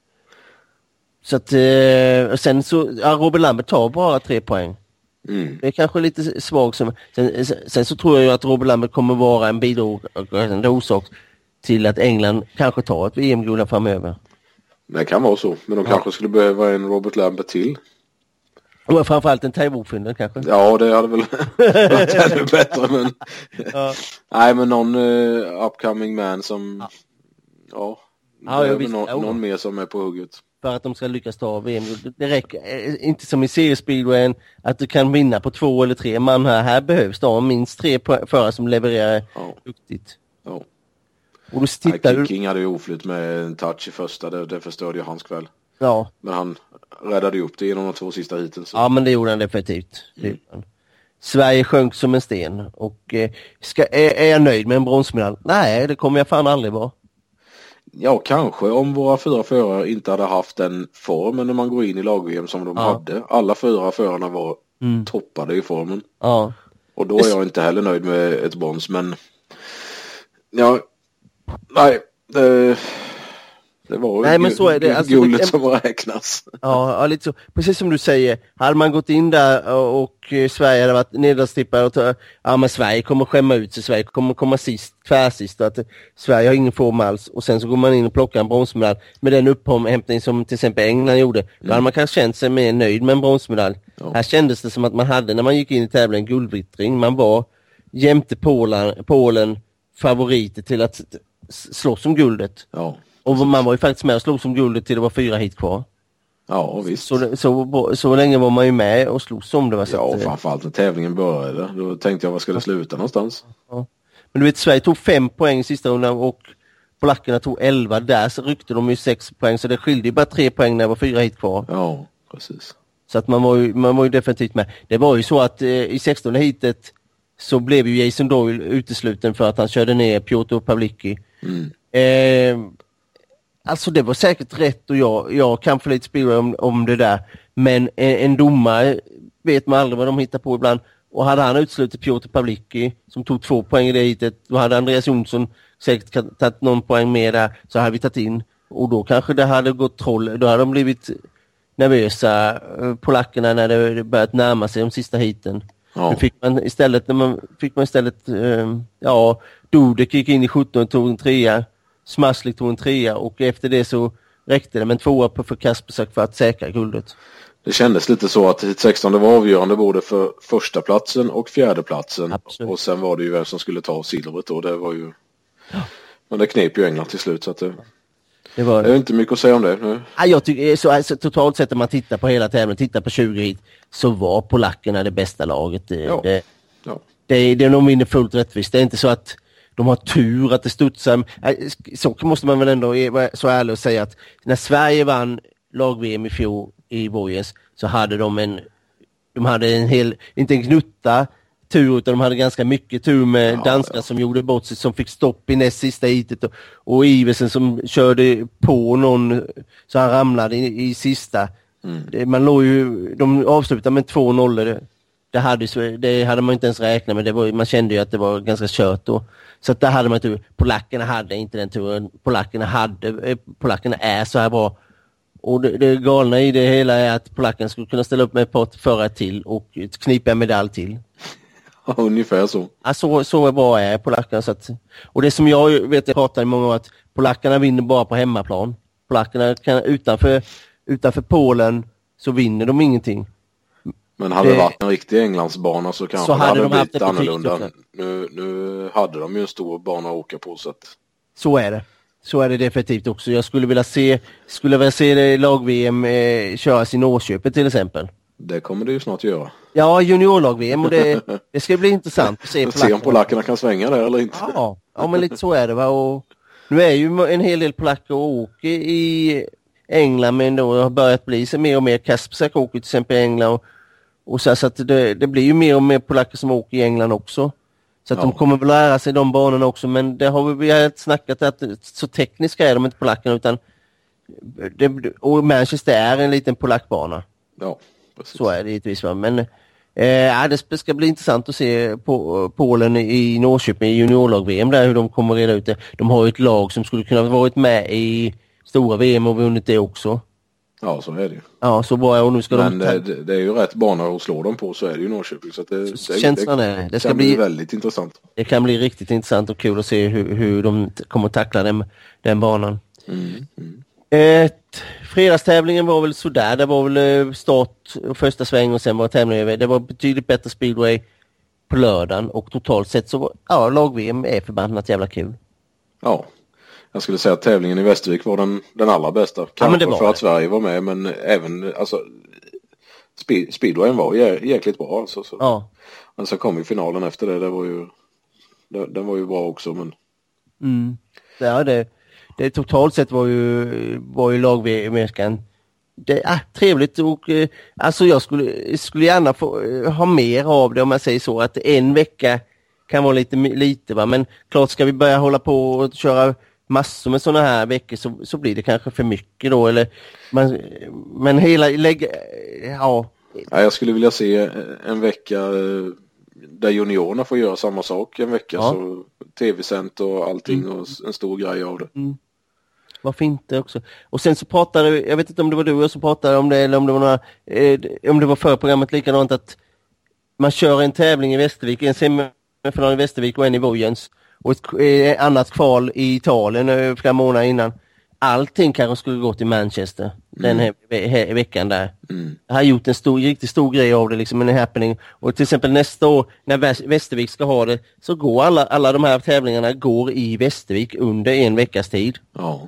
så att eh, sen så, ja, Robert Lambert tar bara tre poäng. Mm. Det är kanske lite svagt. Som, sen, sen så tror jag ju att Robert Lambert kommer vara en bidragande orsak till att England kanske tar ett V M-guld framöver. Det kan vara så, men de ja. kanske skulle behöva en Robert Lambert till. Och framförallt en Taiwo-fynden kanske. Ja, det hade väl varit ännu bättre, men ja. nej, men någon uh, upcoming man som ja, ja, ja jag visst, någon, ja. någon mer som är på hugget. För att de ska lyckas ta V M-guld. Det räcker inte som i seriespeedwayen att du kan vinna på två eller tre man här. Här behövs då minst tre förare som levererar ja. duktigt. Ja. Och du tittar nej, King hade ju oflytt med en touch i första, det, det förstörde ju hans kväll. Ja. Men han räddade ju upp det genom de två sista hittills. Ja, men det gjorde han definitivt. Mm. Sverige sjönk som en sten. Och eh, ska, är, är jag nöjd med en bronsmedalj? Nej, det kommer jag fan aldrig vara. Ja, kanske om våra fyra förare inte hade haft den formen när man går in i lag-V M som de ja. hade. Alla fyra förarna var mm. toppade i formen. Ja. Och då är jag inte heller nöjd med ett brons, men ja, nej, det, det var nej, men så är det. Alltså, guldet det, som räknas. Ja, ja, lite så. Precis som du säger, hade man gått in där och, och Sverige hade varit nedstippade och ta, ja, men Sverige kommer skämma ut sig, Sverige kommer komma sist, tvärsist, och att Sverige har ingen form alls, och sen så går man in och plockar en bronsmedalj med den upphämtning som till exempel England gjorde. Mm. Då hade man kanske känt sig mer nöjd med en bronsmedalj. Ja. Här kändes det som att man hade, när man gick in i tävlingen, guldvittring. Man var jämte Polen, Polen favoriter till att slåss om guldet. Ja. Och man var ju faktiskt med och slog som guldet till det var fyra hit kvar. Ja, visst. Så, så, så länge var man ju med och slogs om det. Var så ja, och att, framförallt när tävlingen började. Då tänkte jag, vad ska det sluta någonstans? Ja. Men du vet, Sverige tog fem poäng i sista rundan och polackerna tog elva. Där så ryckte de ju sex poäng. Så det skilde ju bara tre poäng när det var fyra hit kvar. Ja, precis. Så att man var ju, man var ju definitivt med. Det var ju så att eh, i sextonde hitet så blev ju Jason Doyle utesluten för att han körde ner Piotr Pawlicki. Mm. Eh, alltså det var säkert rätt, och jag, jag kan för lite spela om, om det där. Men en, en domare vet man aldrig vad de hittar på ibland. Och hade han utslutit Piotr Pawlicki som tog två poäng i det hitet, då hade Andreas Jonsson säkert tagit någon poäng med där, så hade vi tagit in. Och då kanske det hade gått troll. Då hade de blivit nervösa, polackerna, när det börjat närma sig de sista hiten. Ja. Nu fick man istället, när man, fick man istället eh, ja, Dudek gick in i sjutton och tog en trea. Smaslik tog en trea, och efter det så räckte det med en tvåa på för Kaspersak för att säkra guldet. Det kändes lite så att hit sexton var avgörande både för första platsen och fjärde platsen. Absolut. Och sen var det ju vem som skulle ta silvret då. Det var ju... Ja. Men det knep ju England till slut, så att det... Det var det. Det är inte mycket att säga om det nu. Ja, jag tycker så, alltså, totalt sett, om man tittar på hela tävlingen, tittar på tjugo hit, så var polackerna det bästa laget. Det, ja. det, ja. det, det är de vinner fullt rättvist. Det är inte så att de har tur att det studsar. Så måste man väl ändå vara så ärlig och säga att när Sverige vann lag-V M i fjol i Vojens, så hade de en de hade en hel, inte en knutta tur, utan de hade ganska mycket tur med ja, danskar ja. som gjorde bort sig, som fick stopp i näst sista hitet, och, och Iversen som körde på någon så han ramlade i, i sista. Mm. Det, man låg ju, de avslutade med två noll. Det, det, hade, det hade man inte ens räknat med. Det var, man kände ju att det var ganska kört då. Så att där hade man tur. Polackerna hade inte den turen. Polackerna, hade, polackerna är så här bra. Och det, det galna i det hela är att polackerna skulle kunna ställa upp med ett par förra till och knipa en medalj till. Ja, ungefär så. Ja, så, så bra är polackerna. Så att, och det som jag vet, jag pratar i många år, att polackerna vinner bara på hemmaplan. Polackerna kan utanför, utanför Polen så vinner de ingenting. Men hade det varit en riktig Englandsbana så kanske så det hade hade de blivit annorlunda. Nu, nu hade de ju en stor bana att åka på. Så, att... så är det. Så är det definitivt också. Jag skulle vilja se, skulle vilja se det lag-V M eh, köras i Norrköping till exempel. Det kommer det ju snart göra. Ja, juniorlag-V M och det, det ska bli intressant att se. Se om polackerna kan svänga där eller inte. Ja, ja, men lite så är det va. Och nu är ju en hel del polacker och åker i England, men då har börjat bli så mer och mer. Kaspersak åker till exempel i England och, och så, så att det, det blir ju mer och mer polacker som åker i England också. Så att ja. De kommer väl lära sig de banorna också, men det har vi, vi har snackat att så tekniska är de inte polackerna, utan det, och Manchester är en liten polackbana. Ja, precis. Så är det givetvis. Men eh, det ska bli intressant att se på Polen i Norrköping i juniorlag-V M där, hur de kommer reda ut det. De har ju ett lag som skulle kunna varit med i stora V M och vunnit det också. Ja, så är det ju. Ja, så bra. Och nu ska Men de ta... det, det är ju rätt banor att slå dem på, så är det ju Norrköping. Så att det, så det, känslan det, är, det ska kan bli, bli väldigt intressant. Det kan bli riktigt intressant och kul att se hur, hur de kommer att tackla den, den banan. Mm, mm. Ett, fredagstävlingen var väl sådär. Det var väl start och första sväng och sen var tävlingen över. Det var betydligt bättre speedway på lördagen och totalt sett så var ja, lag-V M är förbannat jävla kul. Ja. Jag skulle säga att tävlingen i Västervik var den, den allra bästa. Kanske ja, för det. Att Sverige var med, men även alltså, speed, speedwayen var jä, jäkligt bra. Alltså, så. Ja. Men så kom ju finalen efter det. det var ju, det, den var ju bra också. Men... Mm. Ja, det, det totalt sett var ju, var ju lag-V M. Det är ah, trevligt och eh, alltså jag skulle, skulle gärna få eh, ha mer av det om man säger så. Att en vecka kan vara lite, lite va. Men klart ska vi börja hålla på och köra massor med sådana här veckor så, så blir det kanske för mycket då. Eller man, men hela lägg, ja. ja. Jag skulle vilja se en vecka där juniorerna får göra samma sak en vecka. Ja. Så tv-sänt och allting mm. och en stor grej av det. Mm. Varför inte också? Och sen så pratade, jag vet inte om det var du och jag som pratade om det eller om det var några, eh, om det var för programmet likadant att man kör en tävling i Västervik, en semifinal i Västervik och en i Vojens. Och ett eh, annat kval i Italien eh, flera månader innan. Allting kanske skulle gå till Manchester mm. den här, ve- här veckan där. Mm. Jag har gjort en stor, riktigt stor grej av det, liksom en happening. Och till exempel nästa år när Väst- Västervik ska ha det så går alla, alla de här tävlingarna går i Västervik under en veckas tid. Ja.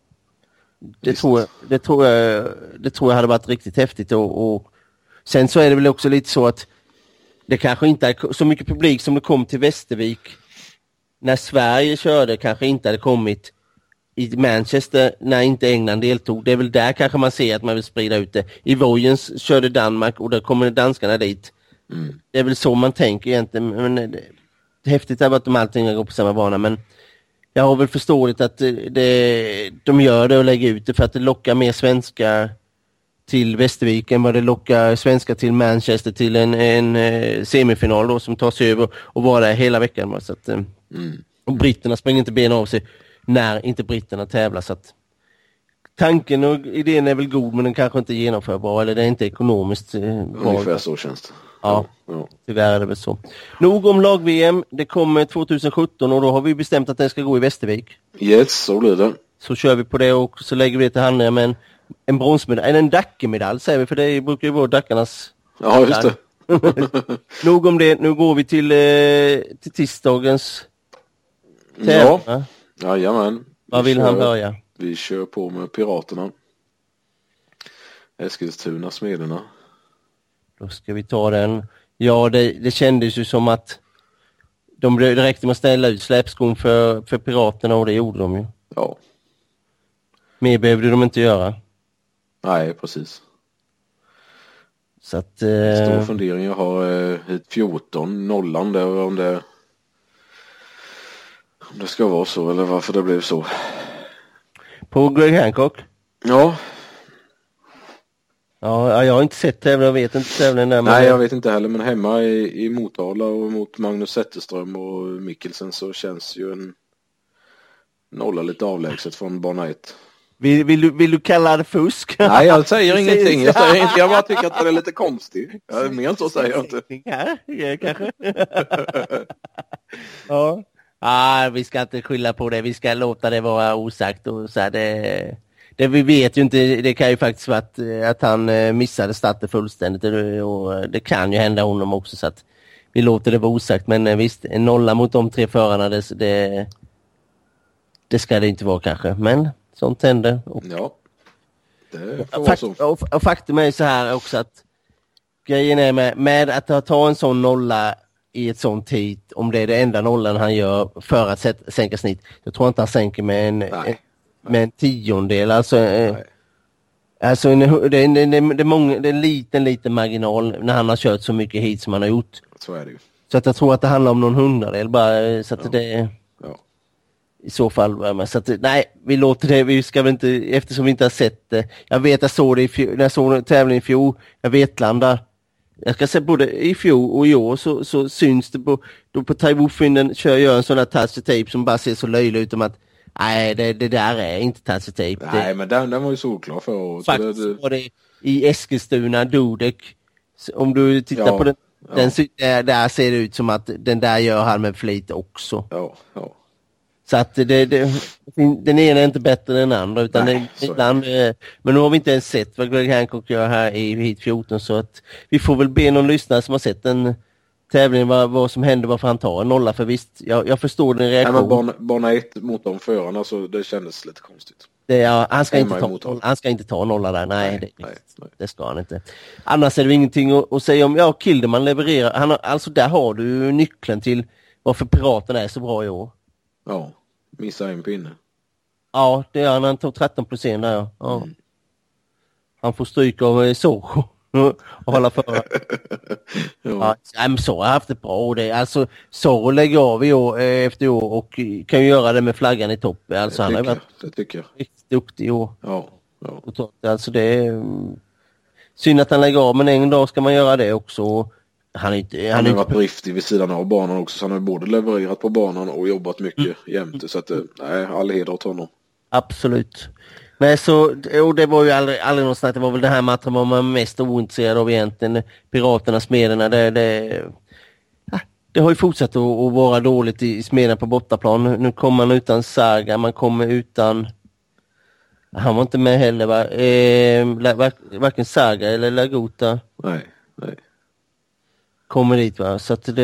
Det tror, jag, det, tror jag, det tror jag hade varit riktigt häftigt. Och, och sen så är det väl också lite så att det kanske inte är så mycket publik som det kom till Västervik när Sverige körde, kanske inte hade kommit i Manchester när inte England deltog. Det är väl där kanske man ser att man vill sprida ut det. I Vojens körde Danmark och där kommer danskarna dit. Mm. Det är väl så man tänker egentligen. Men det, det är häftigt att de allting går på samma bana, men jag har väl förstått att det, de gör det och lägger ut det för att det lockar mer svenska till Västervik än vad det lockar svenska till Manchester till en, en semifinal då som tar sig över och vara där hela veckan. Så att, mm. Och britterna springer inte ben av sig när inte britterna tävlar. Så att tanken och idén är väl god, men den kanske inte genomför bra eller det är inte ekonomiskt bra. Ungefär så känns det. Ja, ja, tyvärr är det väl så. Nog om lag-V M, det kommer tjugohundrasjutton och då har vi bestämt att den ska gå i Västervik. Yes, så blir det. Så kör vi på det och så lägger vi det till handlingar med en, en bronsmedalj, eller en dackemedalj säger vi, för det brukar ju vara dackarnas. Ja, just det. Nog om det, nu går vi till, eh, till tisdagens tävling. Ja, jajamän. Vad vill kör, han börja? Vi kör på med Piraterna. Eskilstuna Smederna. Då ska vi ta den. Ja, det, det kändes ju som att de det räckte med att ställa ut släpskon för, för Piraterna och det gjorde de ju. Ja. Mer behövde de inte göra. Nej, precis. Så att... Eh... Stor fundering. Jag har eh, hit fjorton nollan där om det, om det ska vara så eller varför det blev så. På Greg Hancock? Ja. Ja, jag har inte sett tävlingen, jag vet inte tävlingen där. Nej, jag vet inte heller, men hemma i, i Motala och mot Magnus Zetterström och Mikkelsen så känns ju en nolla lite avlägset från bana ett. Vill, vill, du, vill du kalla det fusk? Nej, jag säger ingenting. Jag säger inte, jag bara tycker att det är lite konstigt. Jag mer än så säger jag inte. Ja, kanske. Ja. Ah, vi ska inte skylla på det. Vi ska låta det vara osagt. Och så här, det, det vi vet ju inte. Det kan ju faktiskt vara att, att han missade starten fullständigt. Och det kan ju hända honom också. Så att vi låter det vara osagt. Men visst, en nolla mot de tre förarna. Det, det, det ska det inte vara kanske, men sånt händer. Och, ja, det får fakt, vara så. Och, och faktum är så här också att grejen är med, med att ta en sån nolla i ett sånt hit, om det är det enda nollan han gör för att sätta, sänka snitt. Jag tror inte han sänker med en, en, med en tiondel. Alltså, Nej. alltså en, det, är, det, är, det, är många, det är en liten, liten marginal när han har kört så mycket hit som han har gjort. Så är det ju. Så att jag tror att det handlar om någon hundradel bara, så att ja. det ja. i så fall. Så att, nej, vi låter det, vi ska väl inte, eftersom vi inte har sett det. Jag vet att jag såg det i fjol, när jag såg tävlingen i fjol, jag vet landa. Jag ska säga både i fjol och i år så, så syns det på, då på Taiwofinden kör jag en sån här touch tape som bara ser så löjlig ut om att nej, det, det där är inte touch tape. Nej, det, men den, den var ju solklar för år. Faktiskt det, det... var det i Eskilstuna, Dudek. Om du tittar ja, på den, ja. den där, där ser det ut som att den där gör han med flit också. Ja, ja. Så att det, det, den ena är inte bättre än den andra. Utan Nej, det, ibland, men nu har vi inte ens sett vad Greg Hancock gör här i hit fjorton. Så att vi får väl be någon lyssnare som har sett en tävling vad, vad som händer, varför han tar en nolla. För visst, jag, jag förstår den reaktion. Nej, men bana, bana ett mot de förarna, så det kändes lite konstigt. Det, ja, han, ska inte ta, han ska inte ta nolla där. Nej, nej, det, nej, nej. det ska han inte. Annars är det ingenting att, att säga om. Ja, Kilderman levererar. Han har, alltså där har du nyckeln till varför Piraterna är så bra i år. Ja, missa en pinne. Ja, det är han. Han tog tretton plus en där. Ja. Ja. Mm. Han får stryk av Zorro och hålla för. ja. Ja, men så har haft det bra. Det, alltså, Zorro lägger av i år, efter år och kan ju göra det med flaggan i topp. Alltså, han har varit det tycker jag. Riktigt duktig i år. Ja, ja. Alltså, det är synd att han lägger av, men en dag ska man göra det också. Han, är inte, han, han har inte... varit driftig vid sidan av banan också, så han har både levererat på banan och jobbat mycket mm. jämte, så att nej, all heder åt honom. Absolut. Nej, så, och det var ju aldrig, aldrig något snack, det var väl den här matchen var man mest ointresserad av egentligen, Piraterna, Smederna, det, det, det har ju fortsatt att, att vara dåligt i Smederna på bortaplan. Nu, nu kommer man utan Saga, man kommer utan, han var inte med heller va, eh, varken Saga eller Lagota. Nej, nej. Kommer dit va, så att det...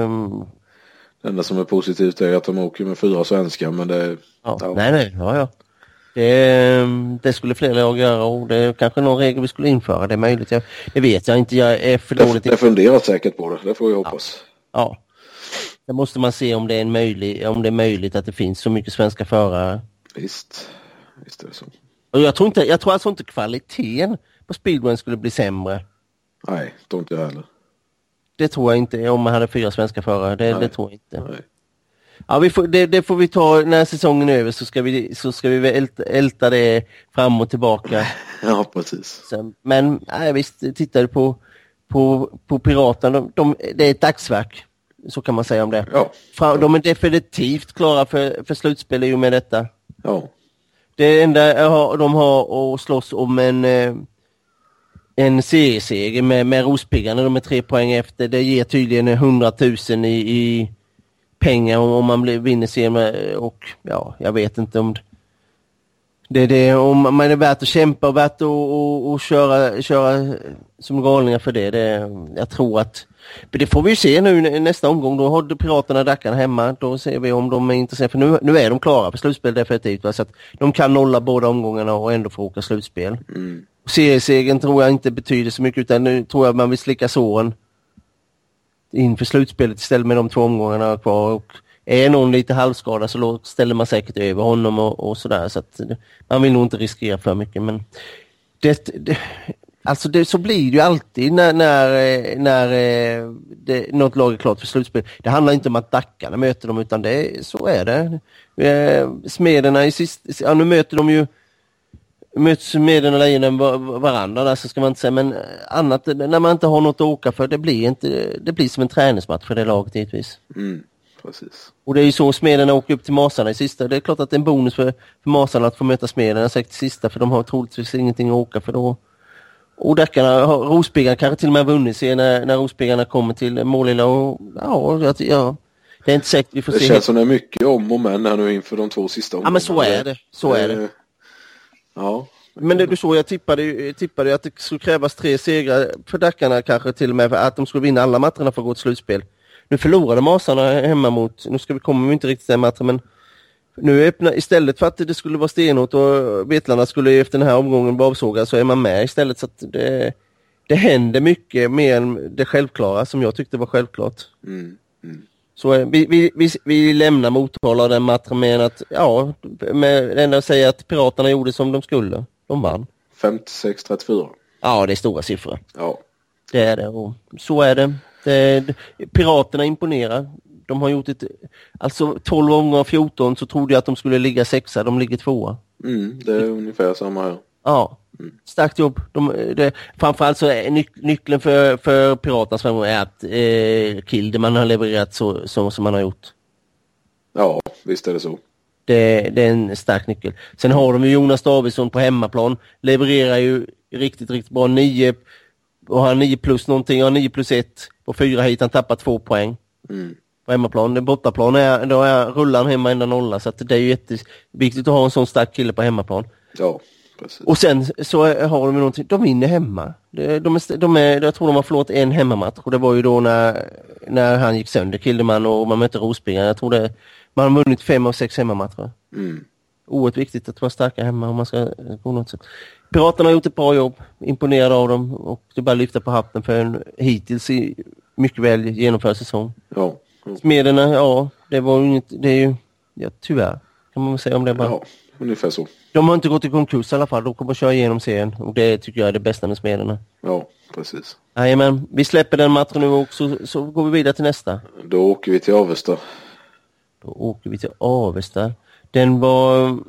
Det enda som är positivt är att de åker med fyra svenskar, men det... Ja. Ja. Nej, nej, ja, ja. Det, det skulle fler lag göra, och det är kanske någon regel vi skulle införa, det är möjligt. Jag, det vet jag inte, jag är för dåligt... Jag funderar säkert på det, det får jag hoppas. Ja, ja. Det måste man se om det är en möjlig, om det är möjligt att det finns så mycket svenska förare. Visst, visst är det så. Och jag tror, inte, jag tror alltså inte kvaliteten på speedrun skulle bli sämre. Nej, tror inte jag heller. Det tror jag inte, om man hade fyra svenska förare. Det, det tror jag inte. Nej. Ja, vi får, det, det får vi ta när säsongen är över, så ska vi, så ska vi älta, älta det fram och tillbaka. Ja, precis. Så, men nej, visst, tittar du på, på, på Piraterna, de, de, det är ett dagsverk. Så kan man säga om det. Ja. Fra, de är definitivt klara för, för slutspel i och med detta. Ja. Det enda de har att slåss om en... en serieseger med, med Rospiggarna, de är tre poäng efter. Det ger tydligen hundratusen i, i pengar om, om man blir, vinner serien. Och ja, jag vet inte om det, det om man är värt att kämpa och värt att och, och köra, köra som galningar för det. det. Jag tror att men det får vi ju se nu nästa omgång. Då har Piraterna Dackarna hemma. Då ser vi om de är intresserade. För nu, nu är de klara för slutspel definitivt. Va? Så att de kan nolla båda omgångarna och ändå få åka slutspel. Mm. Seriesegen tror jag inte betyder så mycket, utan nu tror jag man vill slicka såren inför slutspelet istället med de två omgångarna kvar. Och är någon lite halvskada så ställer man säkert över honom och, och sådär. Så att man vill nog inte riskera för mycket. Men det, det, alltså det, så blir det ju alltid när, när, när det, något lag är klart för slutspel. Det handlar inte om att Dackarna möter dem, utan det, så är det. Smederna i sist, ja, nu möter de ju möts med den lejonen varandra där, så ska man inte säga, men annat när man inte har något att åka för, det blir inte, det blir som en träningsmatch för det laget givetvis. Mm, precis. Och det är ju så Smederna åker upp till Masarna i sista. Det är klart att det är en bonus för, för Masarna att få möta Smederna säkert i sista, för de har troligtvis ingenting att åka för då. Och Dackarna, Rospiggarna kanske till och med vunnit sig när, när Rospiggarna kommer till Målilla, och ja, ja, det är inte säkert vi får det se. Det känns som det är mycket om och men här nu inför de två sista omgångarna. Ja, men så är det, så är det. Ja. Men det du så, jag tippade, jag tippade att det skulle krävas tre segrar för Dackarna kanske till och med, för att de skulle vinna alla matcherna för att gå till slutspel. Nu förlorade Masarna hemma mot, nu ska vi komma inte riktigt den matchen, men nu öppna, istället för att det skulle vara stenhårt och Vetlanda skulle efter den här omgången bara avsåga, så är man med istället, så att det, det händer mycket mer än det självklara som jag tyckte var självklart. Mm. Mm. Så vi, vi, vi, vi lämnar Motala den matchen med att, ja, med enda att säga att Piraterna gjorde som de skulle. De vann. femtiosex trettiofyra. Ja, det är stora siffror. Ja. Det är det, och så är det. det, det Piraterna imponerar. De har gjort ett, alltså tolv omgångar fjorton, så trodde jag att de skulle ligga sexa. De ligger tvåa. Mm, det är ungefär samma här. Ja, mm. Starkt jobb. De, det, framförallt så är nyc, nyckeln för, för Piraternas framgång är att eh, Kildeman har levererat så, så som man har gjort. Ja, visst är det så. Det, det är en stark nyckel. Sen har de ju Jonas Davidsson på hemmaplan. Levererar ju riktigt, riktigt bra. Nio, och har nio plus någonting. Och nio plus ett på fyra hit. Han tappar två poäng. Mm. På hemmaplan. Det bortaplan är, då är rullan hemma ända nolla. Så att det är ju jätteviktigt att ha en sån stark kille på hemmaplan. Ja, precis. Och sen så har de någonting. De vinner hemma. De, de är, de är, jag tror de har förlorat en hemmamatch. Och det var ju då när, när han gick sönder, Kildeman, och man mötte Rosbyggen. Jag tror det, man har vunnit fem av sex hemmamatcher. Mm. Oerhört viktigt att vara starka hemma om man ska gå något sätt. Piraterna har gjort ett bra jobb. Imponerad av dem. Och det är bara att lyfta på hatten för en hittills mycket väl genomförd säsong. Ja. Mm. Smederna, ja, det var ju inget, det är ju, ja, tyvärr kan man väl säga om det bara. Ja, ungefär så. De har inte gått i konkurs i alla fall, de kommer att köra igenom serien, och det tycker jag är det bästa med Smederna. Ja, precis. Nej, men vi släpper den matchen nu och så, så går vi vidare till nästa. Då åker vi till Avesta. Då åker vi till Avesta. Den var,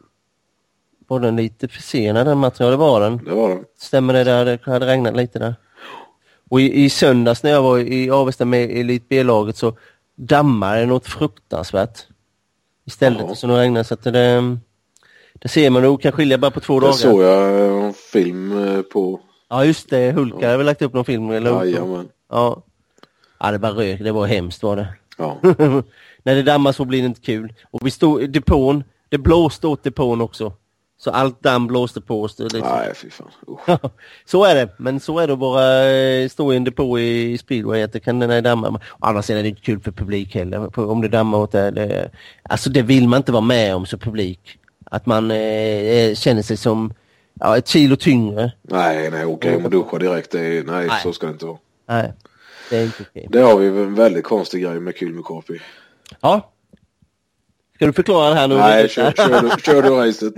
var den lite försenad den matchen? Ja, det var den. Det var den. Stämmer det där, det hade regnat lite där. Och i, i söndags när jag var i Avesta med Elite B-laget så dammar det något fruktansvärt. Istället ja. Så det regnar, så att det, det ser man nog kan skilja bara på två det dagar. Det såg jag en film på. Ja just det, Hulka ja. Har väl lagt upp någon film eller? Ja, jamen. Ja. Ja, det var rök, det var hemskt var det. Ja. När det dammar så blir det inte kul. Och vi stod i depån, det blåste åt depån också. Så allt damm blåste på oss. Liksom. Nej, fy fan. Uh. Så är det, men så är det bara stå i en depå i speedway att det kan den här damma. Annars är det inte kul för publik heller. Om det dammar åt det, det. Alltså det vill man inte vara med om som publik. Att man eh, känner sig som ja, ett kilo tyngre. Nej, nej, okej, okay, man duschar direkt. Det är, nej, nej, så ska det inte vara. Nej, det är inte okej. Det har vi en väldigt konstig grej med Kylmäkarpi. Ja. Ska du förklara det här nu? Nej, kör, kör, du, kör du racet.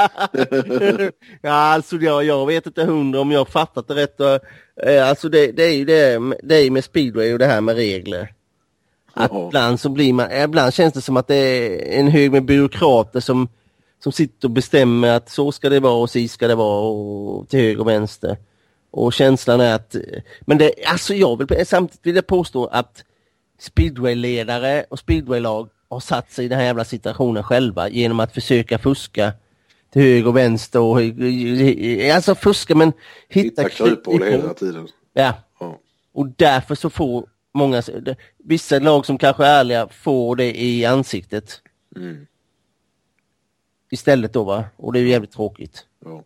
Ja, alltså jag, jag vet inte hundra om jag har fattat det rätt. Eh, alltså det, det är ju det, det är med speedway och det här med regler. Att ja. ibland så blir man, ibland känns det som att det är en hög med byråkrater som, som sitter och bestämmer att så ska det vara och så ska det vara och till höger och vänster. Och känslan är att, men det, alltså jag vill samtidigt vill jag påstå att speedwayledare och speedwaylag har satt sig i den här jävla situationen själva genom att försöka fuska till höger och vänster och alltså fuska men hitta, hitta kryphål hela tiden. Ja. ja. Och därför så får många vissa lag som kanske är ärliga får det i ansiktet. Mm. Istället då va? Och det är ju jävligt tråkigt. Ja.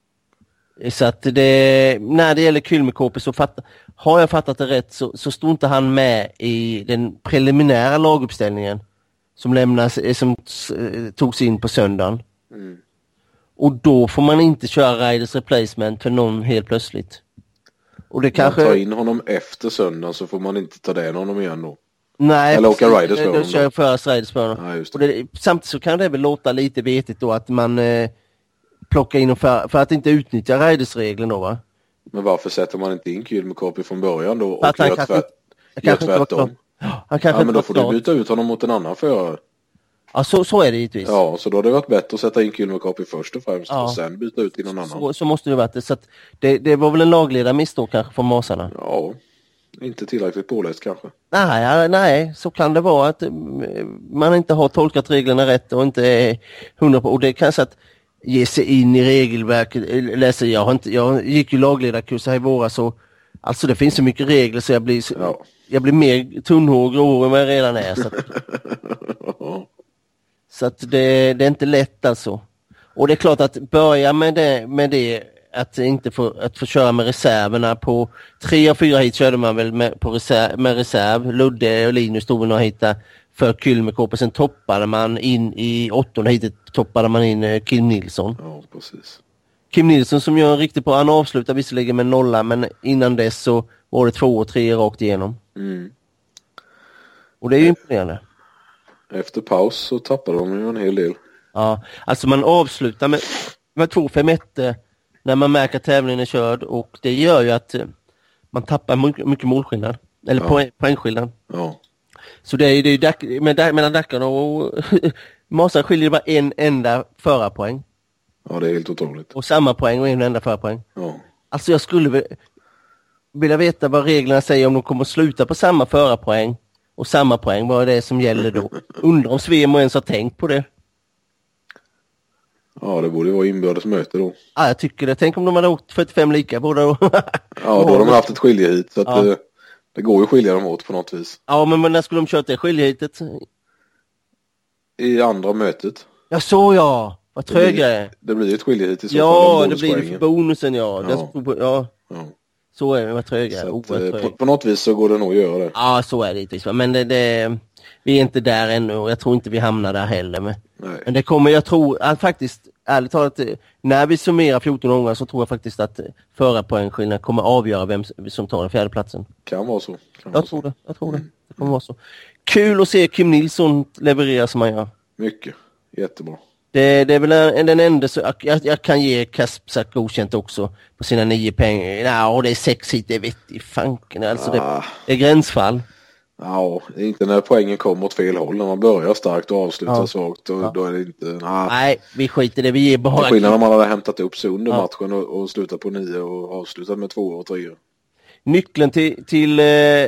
Så att det, när det gäller Kylmäkarpi så fatt, har jag fattat det rätt så, så står inte han med i den preliminära laguppställningen som lämnas, som togs in på söndagen. Mm. Och då får man inte köra riders replacement för någon helt plötsligt. Och det kanske man tar in honom efter söndagen så får man inte ta den honom igen då. Nej, eller åka riders för honom. Då kör föras riders för honom. Ja, just det. Och det, samtidigt så kan det väl låta lite vetigt då att man eh, plockar in för, för att inte utnyttja riders-regeln då va? Men varför sätter man inte in Kylmäkarpi från början då och att gör, tvärt, gör tvärtom? Han kanske ja, men då får du byta ut honom mot en annan förare. Ja, så, så är det givetvis. Ja, så då har det varit bättre att sätta in Kylmäkarpi först och främst ja. Och sen byta ut till någon annan. Så, så måste det vara det. Så att det, det var väl en lagledarmiss då kanske från Masarna? Ja, inte tillräckligt påläst kanske. Nej, nej, så kan det vara att man inte har tolkat reglerna rätt och inte är hundra på. Och det kanske att ge sig in i regelverket. Läser jag, har inte, jag gick ju lagledarkurs här i våras så alltså det finns så mycket regler så jag blir, ja. jag blir mer tunnhår och gråhår än vad jag redan är. Så att, så att det, det är inte lätt alltså. Och det är klart att börja med det, med det att inte få, att få köra med reserverna på tre och fyra hit körde man väl med, på reserv, med reserv. Ludde och Linus stod och hittade för Kylmäkorp. Sen toppade man in i åttonde hitet toppade man in Kim Nilsson. Ja, precis. Kim Nilsson som gör en riktigt bra, han avslutar visserligen med nolla, men innan dess så var det två och tre rakt igenom. Mm. Och det är ju imponerande. Efter paus så tappade de ju en hel del. Ja, alltså man avslutar med, med två fem ett när man märker att tävlingen är körd, och det gör ju att man tappar mycket, mycket målskillnad. Eller ja. poäng, poängskillnad. Ja. Så det är ju det är dack, med, mellan Dackarna och Masa skiljer bara en enda förarpoäng. Ja, det är helt otroligt. Och samma poäng och en enda förarpoäng. Ja. Alltså jag skulle vilja veta vad reglerna säger om de kommer att sluta på samma förarpoäng och samma poäng. Vad är det som gäller då? Undrar om Svemo ens har tänkt på det. Ja, det borde vara inbördes möte då. Ja, jag tycker det. Tänk om de hade åkt fyrtiofem lika båda då. Ja, då har de haft ett skiljehit. Så att ja. det, det går ju att skilja dem åt på något vis. Ja, men, men när skulle de kört det skiljehitet? I andra mötet. Ja, så ja. Vad trög jag är. Det blir ett skiljehit i så ja, fall. Ja, det blir det för bonusen, ja. Ja. Det, ja. ja. Så är det, vad trög jag är. På, på något vis så går det nog att göra det. Ja, så är det givetvis. Men det, det, vi är inte där ännu, och jag tror inte vi hamnar där heller. Men, men det kommer, jag tror att faktiskt, ärligt talat, när vi summerar fjorton gånger så tror jag faktiskt att förarpoängskillnaden kommer avgöra vem som tar den fjärde platsen. Kan vara så. Kan jag vara tror så. det, jag tror det. Det kommer vara så. Kul att se Kim Nilsson leverera som han gör. Mycket, jättebra. Det, det är väl en, den enda, så jag, jag kan ge Kaspsak godkänt också på sina nio pengar. Ja, det är sex hit, det vet i fanken. Alltså ah. det, det är gränsfall. Ja, det är inte när poängen kommer åt fel håll. När man börjar starkt och avslutar ja. svagt. Då, ja. då är det inte... Nah. Nej, vi skiter det. Vi ger bara... Skillnaden om man hade hämtat upp sig under ja. matchen och, och slutat på nio och avslutat med två och tre. Nyckeln till, till,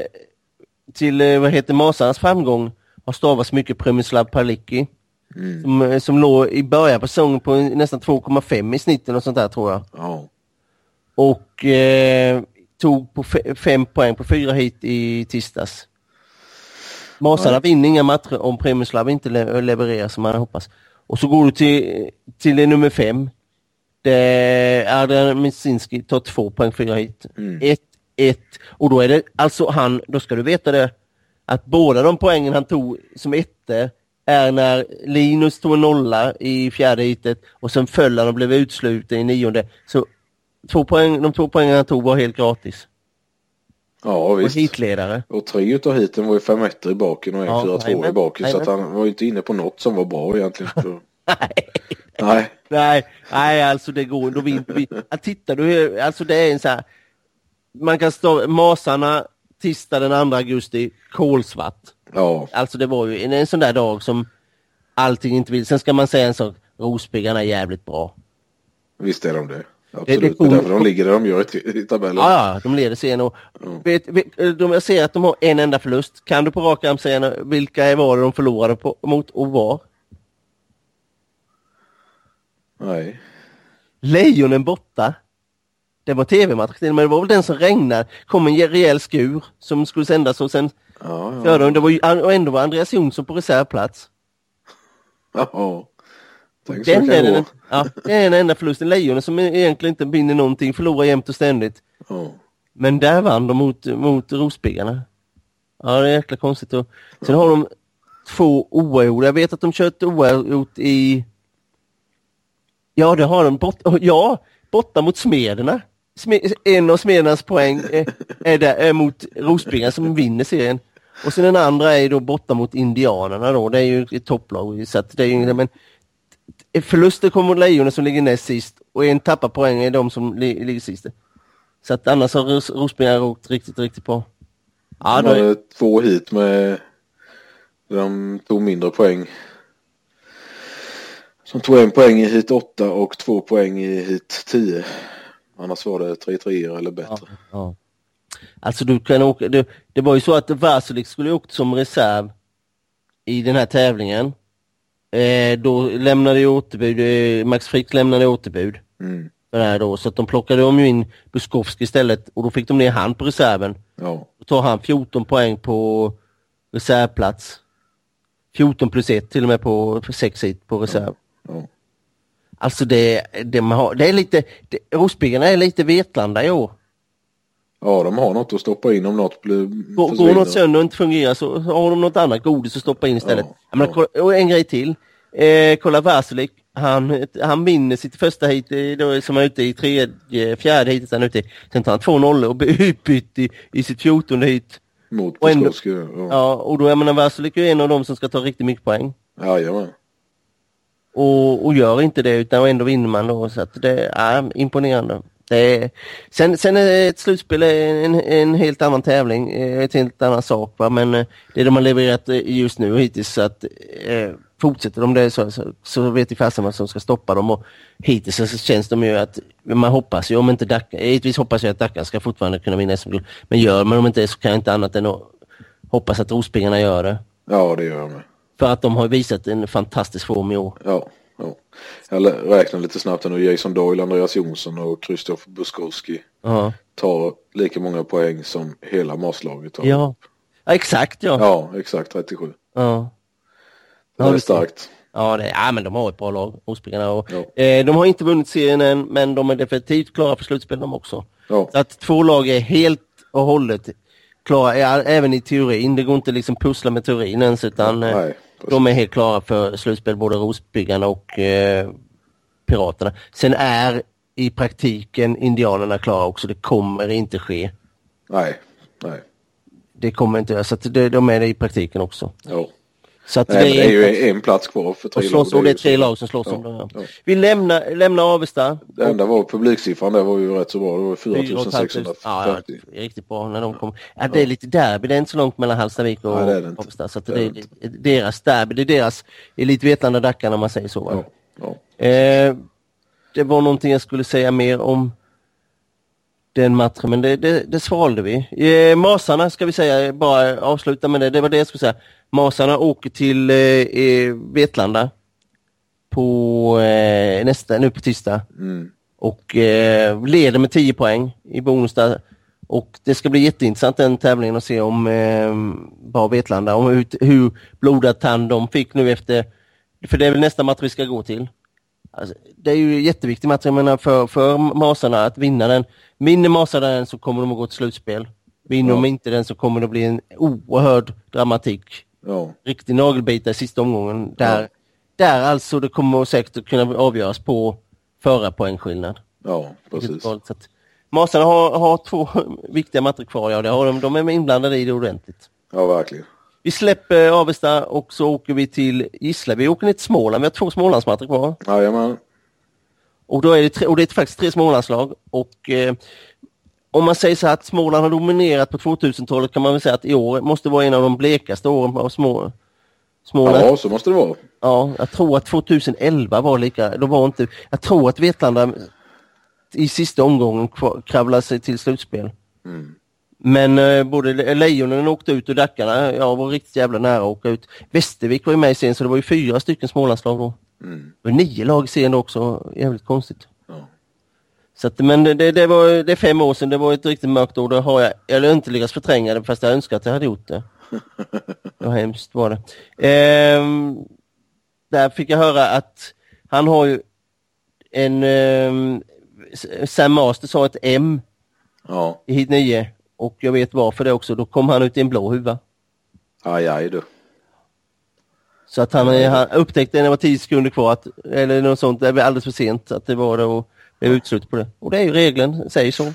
till vad heter Masarnas framgång har stavats mycket Premislav Palicki. Mm. Som, som låg i början på säsongen på nästan två komma fem i snitten och sånt där, tror jag. Ja. Och eh, tog på f- fem poäng på fyra hit i tisdags. Masarna ja. vinner inga matcher om Premislav inte le- levererar som man hoppas. Och så går du till, till nummer fem. Det är Adrian Misinski, tar två poäng fyra hit. Mm. Ett, ett. Och då är det, alltså han, då ska du veta det, att båda de poängen han tog som ette är när Linus tog en nolla i fjärde hitet och sen föll han och blev utsluten i nionde. Så två poäng, de två poängen han tog var helt gratis. Ja, visst. Och hitledare. Och tre utav hiten var ju fem ettor i baken och en ja, fyra två i baken. Nej, så att han var ju inte inne på något som var bra egentligen. nej. nej. Nej. Nej, alltså det går. Då vi, vi, tittar du, alltså det är en så här, man kan stå, Masarna tisdag den andra augusti, kolsvart. Ja. Alltså det var ju en, en sån där dag som allting inte vill. Sen ska man säga en sak, Rospiggarna är jävligt bra. Visst är de det. Absolut, det, det, det är därför de ligger där de gör i, i tabellen. Ja, de leder serien och mm. vet, vet, de, jag ser att de har en enda förlust. Kan du på rak arm säga vilka var det de förlorade på, mot och var? Nej. Lejonen borta. Det var tv-match, men det var väl den som regnade. Kom en rejäl skur som skulle sändas och sen ja, ja. För det var ju, och ändå var Andreas Jonsson på reservplats. Ja. Den är, den, ja, det är den enda förlusten. Lejonen som egentligen inte vinner någonting, förlorar jämt och ständigt. Ja. Men där vann de mot, mot Rospiggarna. Ja, det är jäkla konstigt. Och sen har de två oavgjorda. Jag vet att de kört oavgjort i... Ja, det har de. Bort... Ja, borta mot Smederna. Smed... En av Smedernas poäng är, är, där, är mot Rospiggarna som vinner serien. Och sen den andra är då borta mot Indianerna då. Det är ju ett topplag. Så att det är ju... Men förluster kommer mot Lejonen som ligger näst sist. Och en tappar poäng är de som li- ligger sist. Så att annars har Ros- Rospiggarna åkt riktigt, riktigt på. Ja, de hade är... två hit med... De tog mindre poäng. Som tog en poäng i hit åtta och två poäng i hit tio. Annars var det tre tre eller bättre. Ja, ja. Alltså du kan åka... Det, det var ju så att Vasilek skulle åkt som reserv i den här tävlingen. Eh, då lämnade ju återbud. Eh, Max Frick lämnade återbud. Mm. Det här då, så att de plockade om ju in Buskovski istället. Och då fick de ner han på reserven. Ja. Då tar han fjorton poäng på reservplats. fjorton plus ett till och med på sex hit på reserv. Ja. Ja. Alltså det, det, man har, det är lite... Det, Rospiggarna är lite Vetlanda i år. Ja, de har något att stoppa in om något blir Går, går något sönder och inte fungerar så har de något annat godis att stoppa in istället. Ja, ja. Men, ja. Och en grej till. Eh, kolla Vasilek. Han, han vinner sitt första hit då, som är ute i tredje, fjärde hitet han är ute i. Sen tar han två noll och blir utbytt i, i sitt fjortonde hit. Mot Peskowski, ja. Ja, och då är man Vasilek ju en av dem som ska ta riktigt mycket poäng. Ja, ja. Och, och gör inte det utan ändå vinner man då. Så att det är imponerande. Det är, sen, sen är ett slutspel en, en helt annan tävling, ett helt annan sak, va? Men det de har levererat just nu hittills, så att eh, fortsätter de det så, så, så vet i fasen vad som ska stoppa dem, och hittills så känns de ju att man hoppas ju, om inte Dacca, givetvis hoppas jag att Dacca ska fortfarande kunna vinna S M-guld, men gör man om inte det så kan jag inte annat än att hoppas att Rospiggarna gör det. Ja, det gör de. För att de har visat en fantastisk form i år. Ja. Ja. Jag räknar lite snabbt nu. Jason Doyle, Andreas Jonsson och Krzysztof Buskowski uh-huh. tar lika många poäng som hela maslaget har. Ja. Ja, exakt ja. Ja, exakt trettiosju. Ja. Det är starkt. Ja, det, ja, men de har ett bra lag, Rospiggarna. Och, ja. eh, de har inte vunnit serien än, men de är definitivt klara för slutspel de också. Ja. Så att två lag är helt och hållet klara, ja, även i teorin. Det går inte liksom pussla med teorin ens, utan... Ja, nej. De är helt klara för slutspel, både Rospiggarna och eh, Piraterna. Sen är i praktiken indianerna klara också. Det kommer inte ske. Nej, nej. Det kommer inte, så att det, de är det i praktiken också. Ja. Så att nej, det, är, är ju en, en plats kvar för tre slåss, lag. Och det är tre lag som slåss ja, om det. Ja. Ja. Vi lämnar, lämnar Avesta. Det enda var publiksiffran, det var ju rätt så bra. Det var fyra tusen sexhundrafyrtio. Ja, ja, riktigt bra när de kom. Ja, det är lite derby, det är inte så långt mellan Hallstavik och nej, det Avesta. Så att det, det är, är deras derby, det är deras Elitvetlanda Dacca, när man säger så. Va? Ja, ja. Eh, det var någonting jag skulle säga mer om den matchen, men det, det, det svalde vi. Eh, Masarna ska vi säga, bara avsluta med det. Det var det jag skulle säga. Masarna åker till eh, Vetlanda på eh, nästa, nu på tisdag. Mm. Och eh, leder med tio poäng i bonus där. Och det ska bli jätteintressant den tävlingen att se om eh, bara Vetlanda, om hur, hur blodad tand de fick nu efter, för det är väl nästa match vi ska gå till. Alltså, det är ju jätteviktig match, jag menar, för, för Masarna att vinna den. Vinner Masarna den så kommer de att gå till slutspel. Vinner ja. de inte den så kommer det att bli en oerhörd dramatik. Ja. Riktig nagelbita i sista omgången. Där, ja. där alltså det kommer säkert att kunna avgöras på förra poängskillnad. Ja, precis. Så att Masarna har, har två viktiga matcher kvar. Ja, det har de, de är inblandade i det ordentligt. Ja, verkligen. Vi släpper Avesta och så åker vi till Gisla. Vi åker ner till Småland. Vi har två Smålandsmatcher kvar. Jajamän. Och då är det, tre, och det är faktiskt tre Smålandslag. Och eh, om man säger så här att Småland har dominerat på tvåtusentalet, kan man väl säga att i år måste vara en av de blekaste åren av små, Småland. Ja, så måste det vara. Ja, jag tror att tjugoelva var lika. Då var inte, jag tror att Vetlanda i sista omgången kravlade sig till slutspel. Mm. Men eh, både Lejonen åkte ut och Dackarna, jag var riktigt jävla nära att åka ut. Västervik var ju med i serien, så det var ju fyra stycken Smålandslag då. Mm. Det var nio lag i serien också, jävligt konstigt. Ja. Så att, men det, det var det är fem år sedan, det var ett riktigt mörkt år. Då har jag, eller inte lyckats förtränga det, fast jag önskar att jag hade gjort det. Det var hemskt var det. Ehm, där fick jag höra att han har ju en ehm, Sam Master sa ett M ja. i hit nio. Och jag vet varför det också. Då kom han ut i en blå huva. Aj, aj du. Så att han, han upptäckte när det var tio sekunder kvar att, eller något sånt, det var alldeles för sent att det var det och blev utslut på det. Och det är ju regeln, säger så.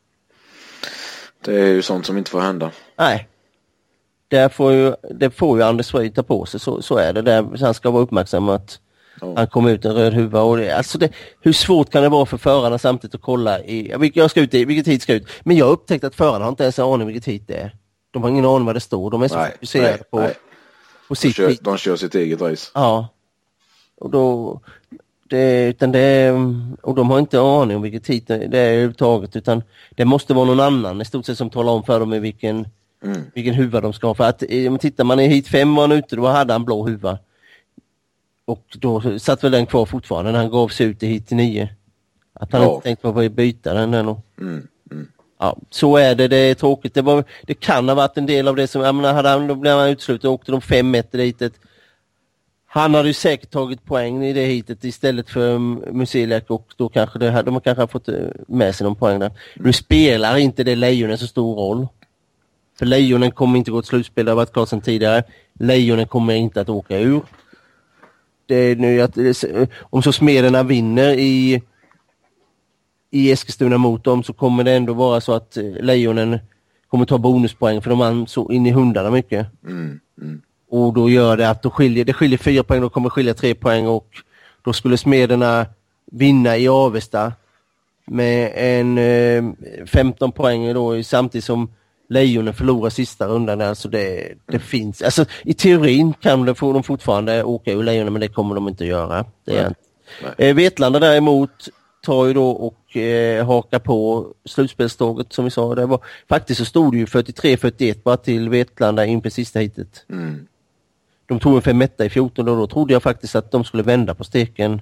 Det är ju sånt som inte får hända. Nej. Det får ju, det får ju Anders Fröjd ta på sig, så, så är det. Där, så han ska vara uppmärksam att ja. han kom ut en röd huva. Och det, alltså det, hur svårt kan det vara för förarna samtidigt att kolla i, jag ska ut i, vilket tid ska ut. Men jag har upptäckt att förarna har inte ens en aning vilket tid det är. De har ingen aning vad det står. De är så fokuserade på, nej. på sitt de kör, de kör sitt eget race. Ja. Och då det, utan det, och de har inte aning om vilket tid det är överhuvudtaget, utan det måste vara någon annan i stort sett som talar om för dem i vilken, mm. vilken huva de ska ha. För att om tittar man i hit fem var han ute, då hade han blå huva. Och då satt väl den kvar fortfarande när han gav sig ut i hit till nio. Att han ja. inte tänkte på att byta den där nog. Mm. Mm. Ja, så är det. Det är tråkigt. Det, var, det kan ha varit en del av det som, jag menar, hade han, då blev han utslutad och åkte de fem meter dit. Han hade ju säkert tagit poäng i det hitet istället för Musielak och då kanske det, de har kanske fått med sig någon poäng där. Nu spelar inte det Lejonen så stor roll. För Lejonen kommer inte gå till slutspel, det har varit klart sedan tidigare. Lejonen kommer inte att åka ur. Det är nu att, om så Smederna vinner i, i Eskilstuna mot dem så kommer det ändå vara så att Lejonen kommer ta bonuspoäng för de vann så in i hundarna mycket. Mm, mm. Och då gör det att då skiljer, det skiljer fyra poäng, då kommer skilja tre poäng och då skulle Smederna vinna i Avesta med en eh, femton poäng då samtidigt som Lejonen förlorar sista rundan. Alltså det, det mm. finns, alltså i teorin kan de, de fortfarande åka ur Lejonen men det kommer de inte göra. Det är inte. Eh, Vetlanda däremot tar ju då och eh, hakar på slutspelståget som vi sa. Det var, faktiskt så stod det ju fyrtiotre fyrtioett bara till Vetlanda in på sista hitet. Mm. De tog en femetta i fjorton och då trodde jag faktiskt att de skulle vända på steken.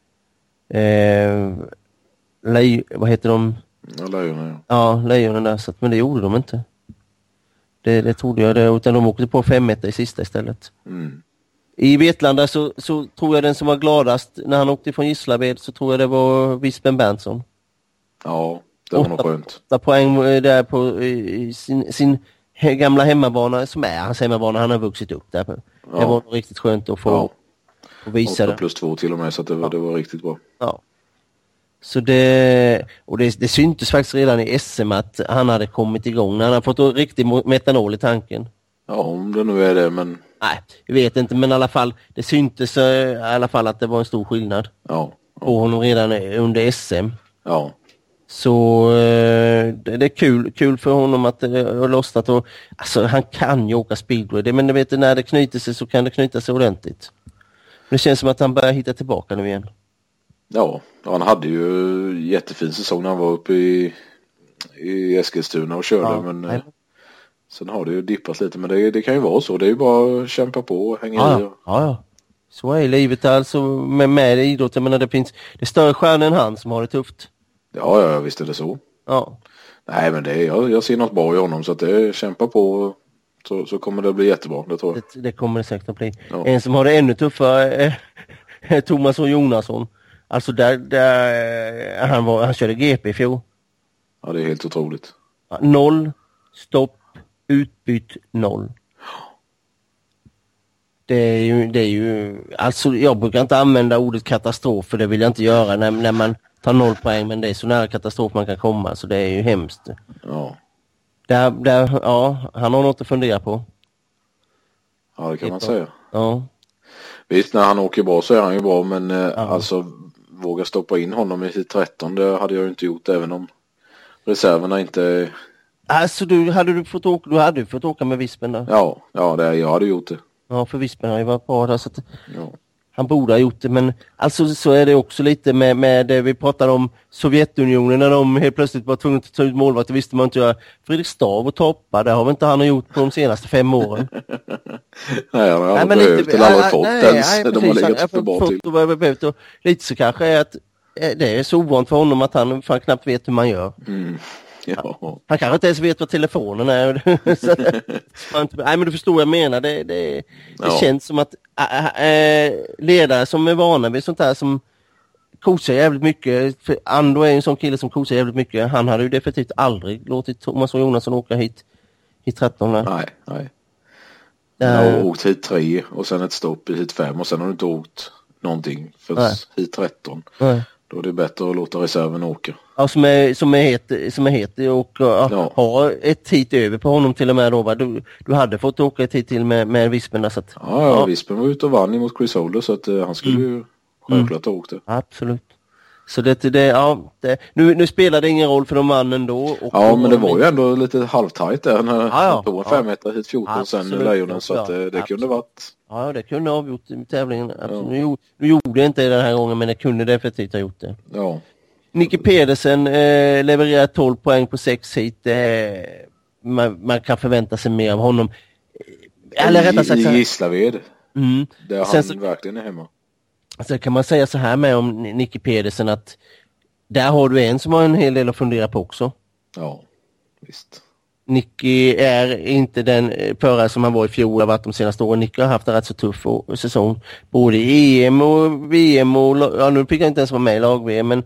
Eh, lej, vad heter de? Ja, Lejonen. Ja, ja Lejonen där. Så att, men det gjorde de inte. Det, det trodde jag det. Utan de åkte på femetta i sista istället. Mm. I Vetlanda så, så tror jag den som var gladast när han åkte från Gislaved så tror jag det var Vispen Berntsson. Ja, det var nog skönt. åtta poäng där på i sin, sin gamla hemmabana som är hans hemmabana. Han har vuxit upp där. Ja. Det var riktigt skönt att få, ja. få visa det. plus två till och med så att det, var, ja. det var riktigt bra. Ja. Så det, och det, det syntes faktiskt redan i S M att han hade kommit igång. Han har fått riktigt metanol i tanken. Ja, om det nu är det, men... Nej, jag vet inte, men i alla fall, det syntes i alla fall att det var en stor skillnad. Ja. ja. På honom redan under S M. Ja. Så det, det är kul, kul för honom att det har lossnat. Och, alltså, han kan ju åka speedway, det, men du vet, när det knyter sig så kan det knyta sig ordentligt. Men det känns som att han börjar hitta tillbaka nu igen. Ja, han hade ju jättefin säsong när han var uppe i, i Eskilstuna och körde, ja, men nej. Sen har det ju dippat lite, men det, det kan ju vara så. Det är ju bara att kämpa på och hänga ja, i. Och... Ja, ja. Så är livet alltså med, med idrotten, men det finns det är större stjärnor än han som har det tufft. Ja, ja, visst är det så. Ja. Nej, men det är, jag, jag ser något bra i honom så att det kämpa på så, så kommer det bli jättebra, det tror jag. Det, det kommer det säkert att bli. Ja. En som har det ännu tuffare är Thomas och Jonasson. Alltså där, där han, var, han körde G P i fjol. Ja, det är helt otroligt. Noll, stopp, utbytt, noll. Det är ju, det är ju, alltså jag brukar inte använda ordet katastrof för det vill jag inte göra när, när man tar noll poäng, men det är så nära katastrof man kan komma så det är ju hemskt. Ja. Där, där, ja, han har något att fundera på. Ja, det kan man säga. Ja. Visst, när han åker bra så är han ju bra, men ja. alltså våga stoppa in honom i tretton, det hade jag ju inte gjort även om reserverna inte... Alltså du hade du fått åka, du hade fått åka med Vispen där. Ja, ja det, jag hade gjort det. Ja, för Vispen har ju varit bra där så att ja. Han borde ha gjort det, men alltså så är det också lite med, med det vi pratar om Sovjetunionen när de helt plötsligt var tvungna att ta ut målvakt, det visste man inte göra. Fredrikstad och toppa, det har väl inte han gjort på de senaste fem åren. Nej, han har aldrig behövt eller aldrig fått nej, ens. Nej, de har legat för bra till. Och, behövt, och lite så kanske är att det är så ovant för honom att han fan knappt vet hur man gör. Mm. Ja. Han, han kanske inte ens vet vad telefonen är. Så att, man, nej, men du förstår vad jag menar. Det, det, det ja. känns som att äh, äh, ledare som är vana vid sånt här som coachar jävligt mycket. För Ando är en sån kille som coachar jävligt mycket. Han hade ju definitivt aldrig låtit Thomas och Jonasson åka hit i tretton. Där. Nej, nej. Jag har åkt hit tre och sen ett stopp i hit fem och sen har du inte åkt någonting för hit tretton. Nej. Då är det bättre att låta reserven åka. Ja, som är, som är het, som är het och ja, ja. ha ett hit över på honom till och med då. Va? Du, du hade fått åka ett hit till med, med Vispen. Så att, ja, ja, Vispen var ute och vann emot Chris Holder så att uh, han skulle mm. ju självklart ha åkt det. Absolut. Så det, det, ja, det, nu, nu spelar det ingen roll för de mannen då. Och ja, men det var ju ändå lite halvtajt där när ja, han tog en ja. fem meter hit fjorton och sen Lejonen så att det, det Absolut. kunde varit... Ja, det kunde ha avgjort tävlingen. Ja. Nu, nu gjorde jag inte det den här gången, men det kunde definitivt ha gjort det. Ja. Nicky Pedersen eh, levererar tolv poäng på sex hit. Eh, man, man kan förvänta sig mer av honom. Eller rättare sagt... I Gislaved. Mm. Där han Sen så, verkligen är hemma. Så kan man säga så här med om Nicky Pedersen att där har du en som har en hel del att fundera på också. Ja, visst. Nicky är inte den förare som han var i fjol, har varit de senaste åren. Nicky har haft en rätt så tuff säsong. Både i E M och V M och, ja, nu fick jag inte ens vara med i lag-V M, men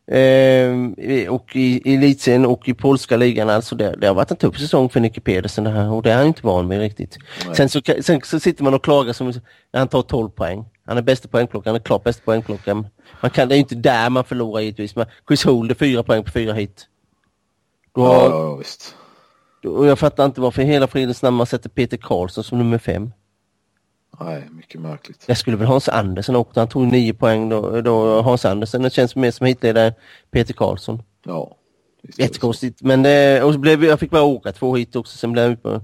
eh, och i, i elitserien och i polska ligan. Alltså det, det har varit en tuff säsong för Nicky Pedersen det här, och det är han inte van med riktigt. Sen så, sen så sitter man och klagar som när han tar tolv poäng. Han är bästa poängplockaren, han är klart bästa poängplockaren. Man kan, det är inte där man förlorar givetvis. Men Chris Holder fyra poäng på fyra hit. Då har, ja, ja, visst. Och jag fattar inte varför hela fridens namn man sätter Peter Karlsson som nummer fem. Nej, mycket märkligt. Jag skulle väl Hans Andersen åkte, han tog nio poäng då, då Hans Andersen. Det känns mer som hitledare Peter Karlsson. Ja. Jättekonstigt, men det, och så blev, jag fick bara åka två hit också, sen blev jag på,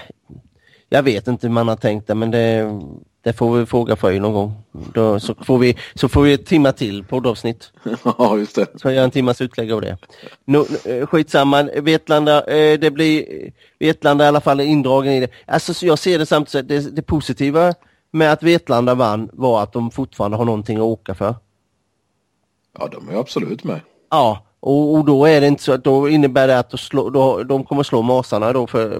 jag vet inte hur man har tänkt det, men det, det får vi fråga för någon gång. Då, så, får vi, så får vi ett timma till poddavsnitt. Ja, just det. Så jag gör en timmas utlägg av det. No, skitsamma, Vetlanda, det blir Vetlanda i alla fall indragen i det. Alltså så jag ser det samtidigt, det, det positiva med att Vetlanda vann var att de fortfarande har någonting att åka för. Ja, de är absolut med. Ja, och, och då är det inte så att då innebär det att de, slå, då, de kommer slå masarna då för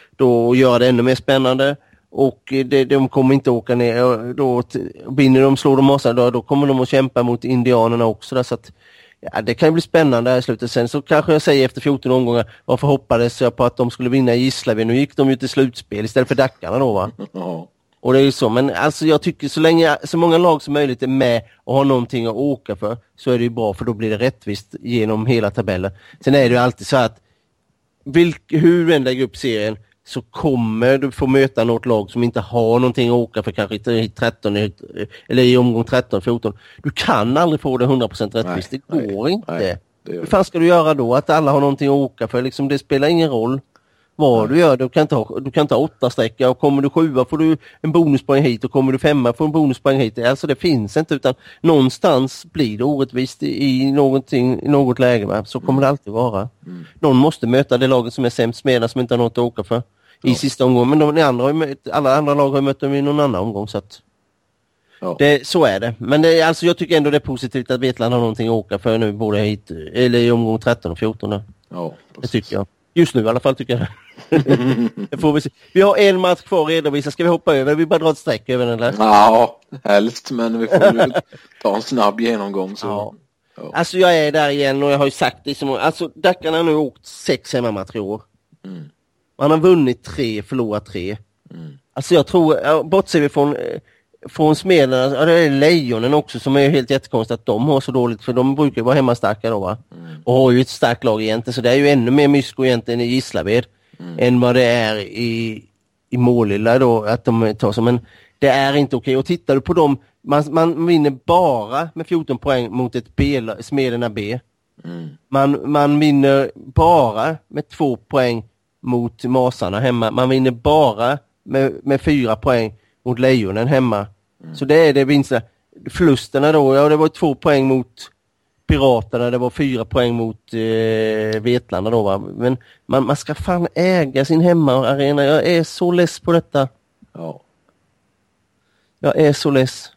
då göra det ännu mer spännande. Och det, de kommer inte åka ner, då vinner de, slår de masarna, då, då kommer de att kämpa mot indianerna också där, så att ja, det kan ju bli spännande här i slutet. Sen så kanske jag säger efter fjorton omgångar, varför hoppades jag på att de skulle vinna i Gislaved? Nu gick de ju till slutspel istället för Dackarna då, va? Ja. Och det är ju så, men alltså jag tycker så länge så många lag som möjligt är med och har någonting att åka för, så är det ju bra, för då blir det rättvist genom hela tabellen. Sen är det ju alltid så att vilk, hur du än lägger upp serien, så kommer du få möta något lag som inte har någonting att åka för, kanske i tretton eller i omgång tretton fjorton. Du kan aldrig få det hundra procent rättvist. Nej, det går nej, inte. Nej, det hur fan ska du göra då? Att alla har någonting att åka för? Liksom, det spelar ingen roll vad nej. du gör. Du kan, ta, du kan ta åtta sträckor, och kommer du sjua får du en bonuspoäng hit, och kommer du femma får du en bonuspoäng hit. Alltså det finns inte, utan någonstans blir det orättvist i, någonting, i något läge. Va? Så kommer mm. det alltid vara. Mm. Någon måste möta det laget som är sämst med, som inte har något att åka för. I ja. sista omgången, men de andra har mött, alla andra lag har mött dem i någon annan omgång, så att ja. det, så är det. Men det, alltså, jag tycker ändå det är positivt att Vetlanda har någonting att åka för nu, både hit, eller i omgång tretton och fjorton. Där. Ja, det tycker jag. Just nu i alla fall tycker jag det. Det får vi se. Vi har en match kvar att redovisa. Ska vi hoppa över? Vi bara dra ett streck över den, eller? Ja, helst, men vi får ju ta en snabb genomgång. Så. Ja. Ja. Alltså jag är där igen, och jag har ju sagt det som, alltså Dackarna har nu åkt sex hemmamatcher i år. Mm. Man har vunnit tre, förlorat tre. Mm. Alltså jag tror, bortser vi från, från Smederna, ja, det är Lejonen också som är helt jättekonstigt att de har så dåligt, för de brukar vara hemmastarka då, va? Mm. Och har ju ett starkt lag egentligen, så det är ju ännu mer mysko egentligen i Gislaved mm. än vad det är i, i Målilla då, att de tar så, men det är inte okej. Och tittar du på dem, man, man vinner bara med fjorton poäng mot ett B, Smederna B. Mm. Man, man vinner bara med två poäng mot masarna hemma. Man vinner bara med, med fyra poäng mot Lejonen hemma. Mm. Så det är det vinsterna. Förlusterna då, ja, det var två poäng mot Piraterna, det var fyra poäng mot eh, Vetlanda då, va? Men man, man ska fan äga sin hemmaarena. Jag är så less på detta. Ja. Jag är så less.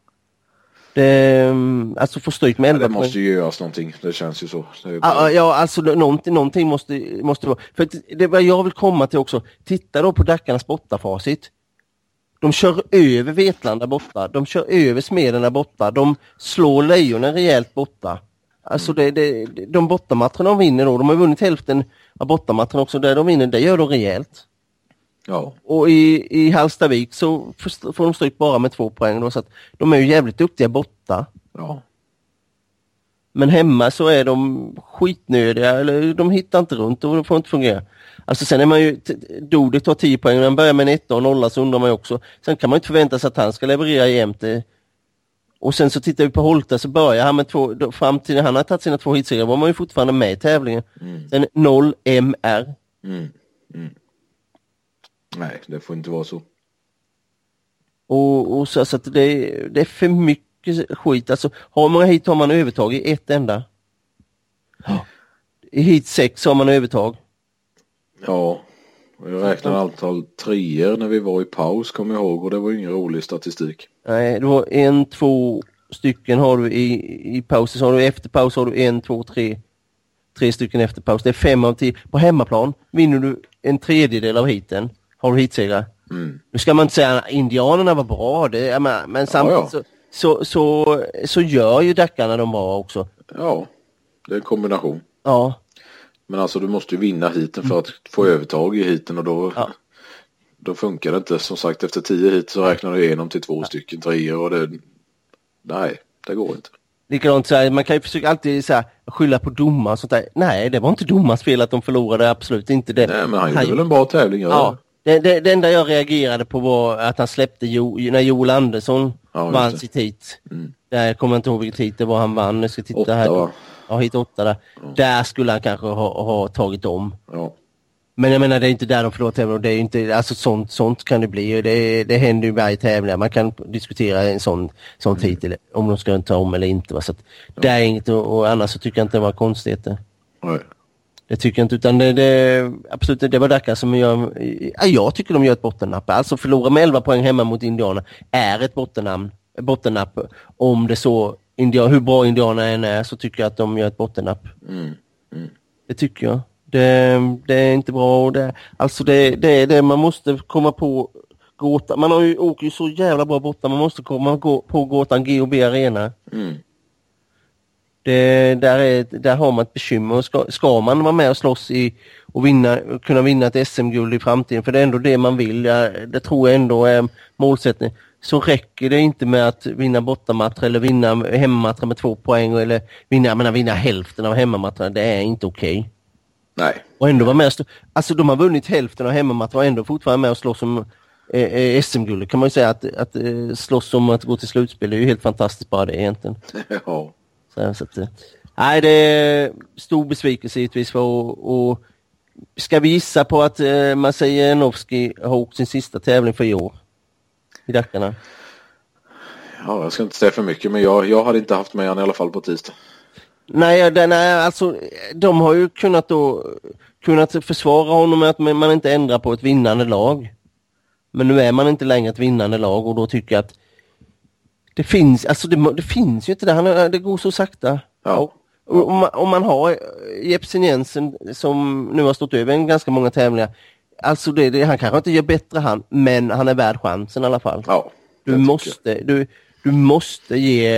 Det, alltså få stryk med elva ja, det måste ju göras någonting, det känns ju så. Bara... Ja, ja, alltså någonting, någonting måste, måste vara. För det var jag vill komma till också. Titta då på Dackarnas bortafacit. De kör över Vetlanda borta. De kör över Smederna borta. De slår Lejonen rejält borta. Alltså det, det, de bortamatcherna de vinner då. De har vunnit hälften av bortamatcherna också. Där de vinner, det gör de rejält. Ja. Och i, i Hallstavik så får de stryk bara med två poäng då, så att de är ju jävligt duktiga borta. Ja. Men hemma så är de skitnödiga, eller de hittar inte runt och det får inte fungera. Alltså sen är man ju, Dodik tar tio poäng, när man börjar med en etta och nolla så undrar man ju också. Sen kan man inte förvänta sig att han ska leverera jämt. Och sen så tittar vi på Holta, så börjar han med två, då, fram till när han har tagit sina två hitsegrar var man ju fortfarande med i tävlingen. Mm. Sen noll M R. Mm. Mm. Nej, det får inte vara så. Och, och så, så att det, det är för mycket skit. Alltså, har man hit har man övertag i ett enda. I hit sex har man övertag. Ja, jag räknar antal treor när vi var i paus, kommer jag ihåg. Och det var ingen rolig statistik. Nej, du har en, två stycken har du i, i pausen. Så har du efter paus har du en, två, tre. tre stycken efter paus. Det är fem av tio. På hemmaplan vinner du en tredjedel av heaten. Har du heatsegrar. Mm. Nu ska man inte säga att indianerna var bra. Det, men, men samtidigt ja, ja. Så, så, så, så gör ju dackarna de bra också. Ja, det är en kombination. Ja. Men alltså du måste ju vinna heaten för att få övertag i heaten och då, ja. då funkar det inte. Som sagt, efter tio hit så räknar du igenom till två ja. stycken treor och det, nej, det går inte. Likadant så här, man kan ju försöka alltid så här, skylla på domar och sånt där. Nej, det var inte domars fel att de förlorade, absolut inte det. Nej, men han gjorde han, väl en bra tävling. Ja, det, det, det enda jag reagerade på var att han släppte jo, när Joel Andersson ja, vann sitt hit. Mm. Där kommer jag inte ihåg vilket hit det var han vann. Jag ska titta åtta, här. Va? Ja, hit åtta där. Ja. Där skulle han kanske ha, ha tagit om. Ja. Men jag menar, det är inte där de förlorar tävlingar. Det är inte, alltså sånt, sånt kan det bli. Det, det händer ju varje tävling. Man kan diskutera en sån, sån mm. titel, om de ska ta om eller inte. Va? Så att ja. det är inget, och, och annars så tycker jag inte det var konstigheter. Nej. Det tycker jag inte, utan det, det absolut, det var Dakar som gör, ja, jag tycker de gör ett bottennapp. Alltså förlora med elva poäng hemma mot indianer är ett bottennapp. Bottennapp. Om det så, indian, hur bra indianerna än är, så tycker jag att de gör ett bottennapp. Mm. Mm. Det tycker jag. Det, det är inte bra. Och det, alltså det, det är det man måste komma på gåtan. Man har ju, åker ju så jävla bra borta. Man måste komma gå, på gåtan G O B Arena. Mm. Det, där, är, där har man ett bekymmer. Ska, ska man vara med och slåss i och vinna, kunna vinna ett S M-guld i framtiden, för det är ändå det man vill. Ja, det tror jag ändå är målsättning. Så räcker det inte med att vinna bortamatcher eller vinna hemmamatcher med två poäng eller vinna, menar, vinna hälften av hemmamatcherna. Det är inte okej. Okay. Nej. Och ändå var med stå- alltså de har vunnit hälften av hemmamatcher och ändå fortfarande med och slåss om eh, S M-guld. Kan man ju säga att, att eh, slåss om att gå till slutspel är ju helt fantastiskt bara det egentligen. Ja. Så, så att, nej, det är stor besvikelse givetvis, och, och ska vi gissa på att eh, man säger Janowski har åkt sin sista tävling för i år i Dakarna? Ja, jag ska inte säga för mycket, men jag, jag hade inte haft med han i alla fall på tisdag. Nej, den är, alltså, de har ju kunnat då kunnat försvara honom med att man inte ändrar på ett vinnande lag. Men nu är man inte längre ett vinnande lag, och då tycker jag att det finns, alltså det, det finns ju inte det, det går så sakta. Ja. Och, och, man, och man har Jepsen Jensen som nu har stått över en ganska många tävlingar. Alltså det, det, han kanske inte gör bättre han, men han är värd chansen i alla fall. Ja, du måste, du, du måste ge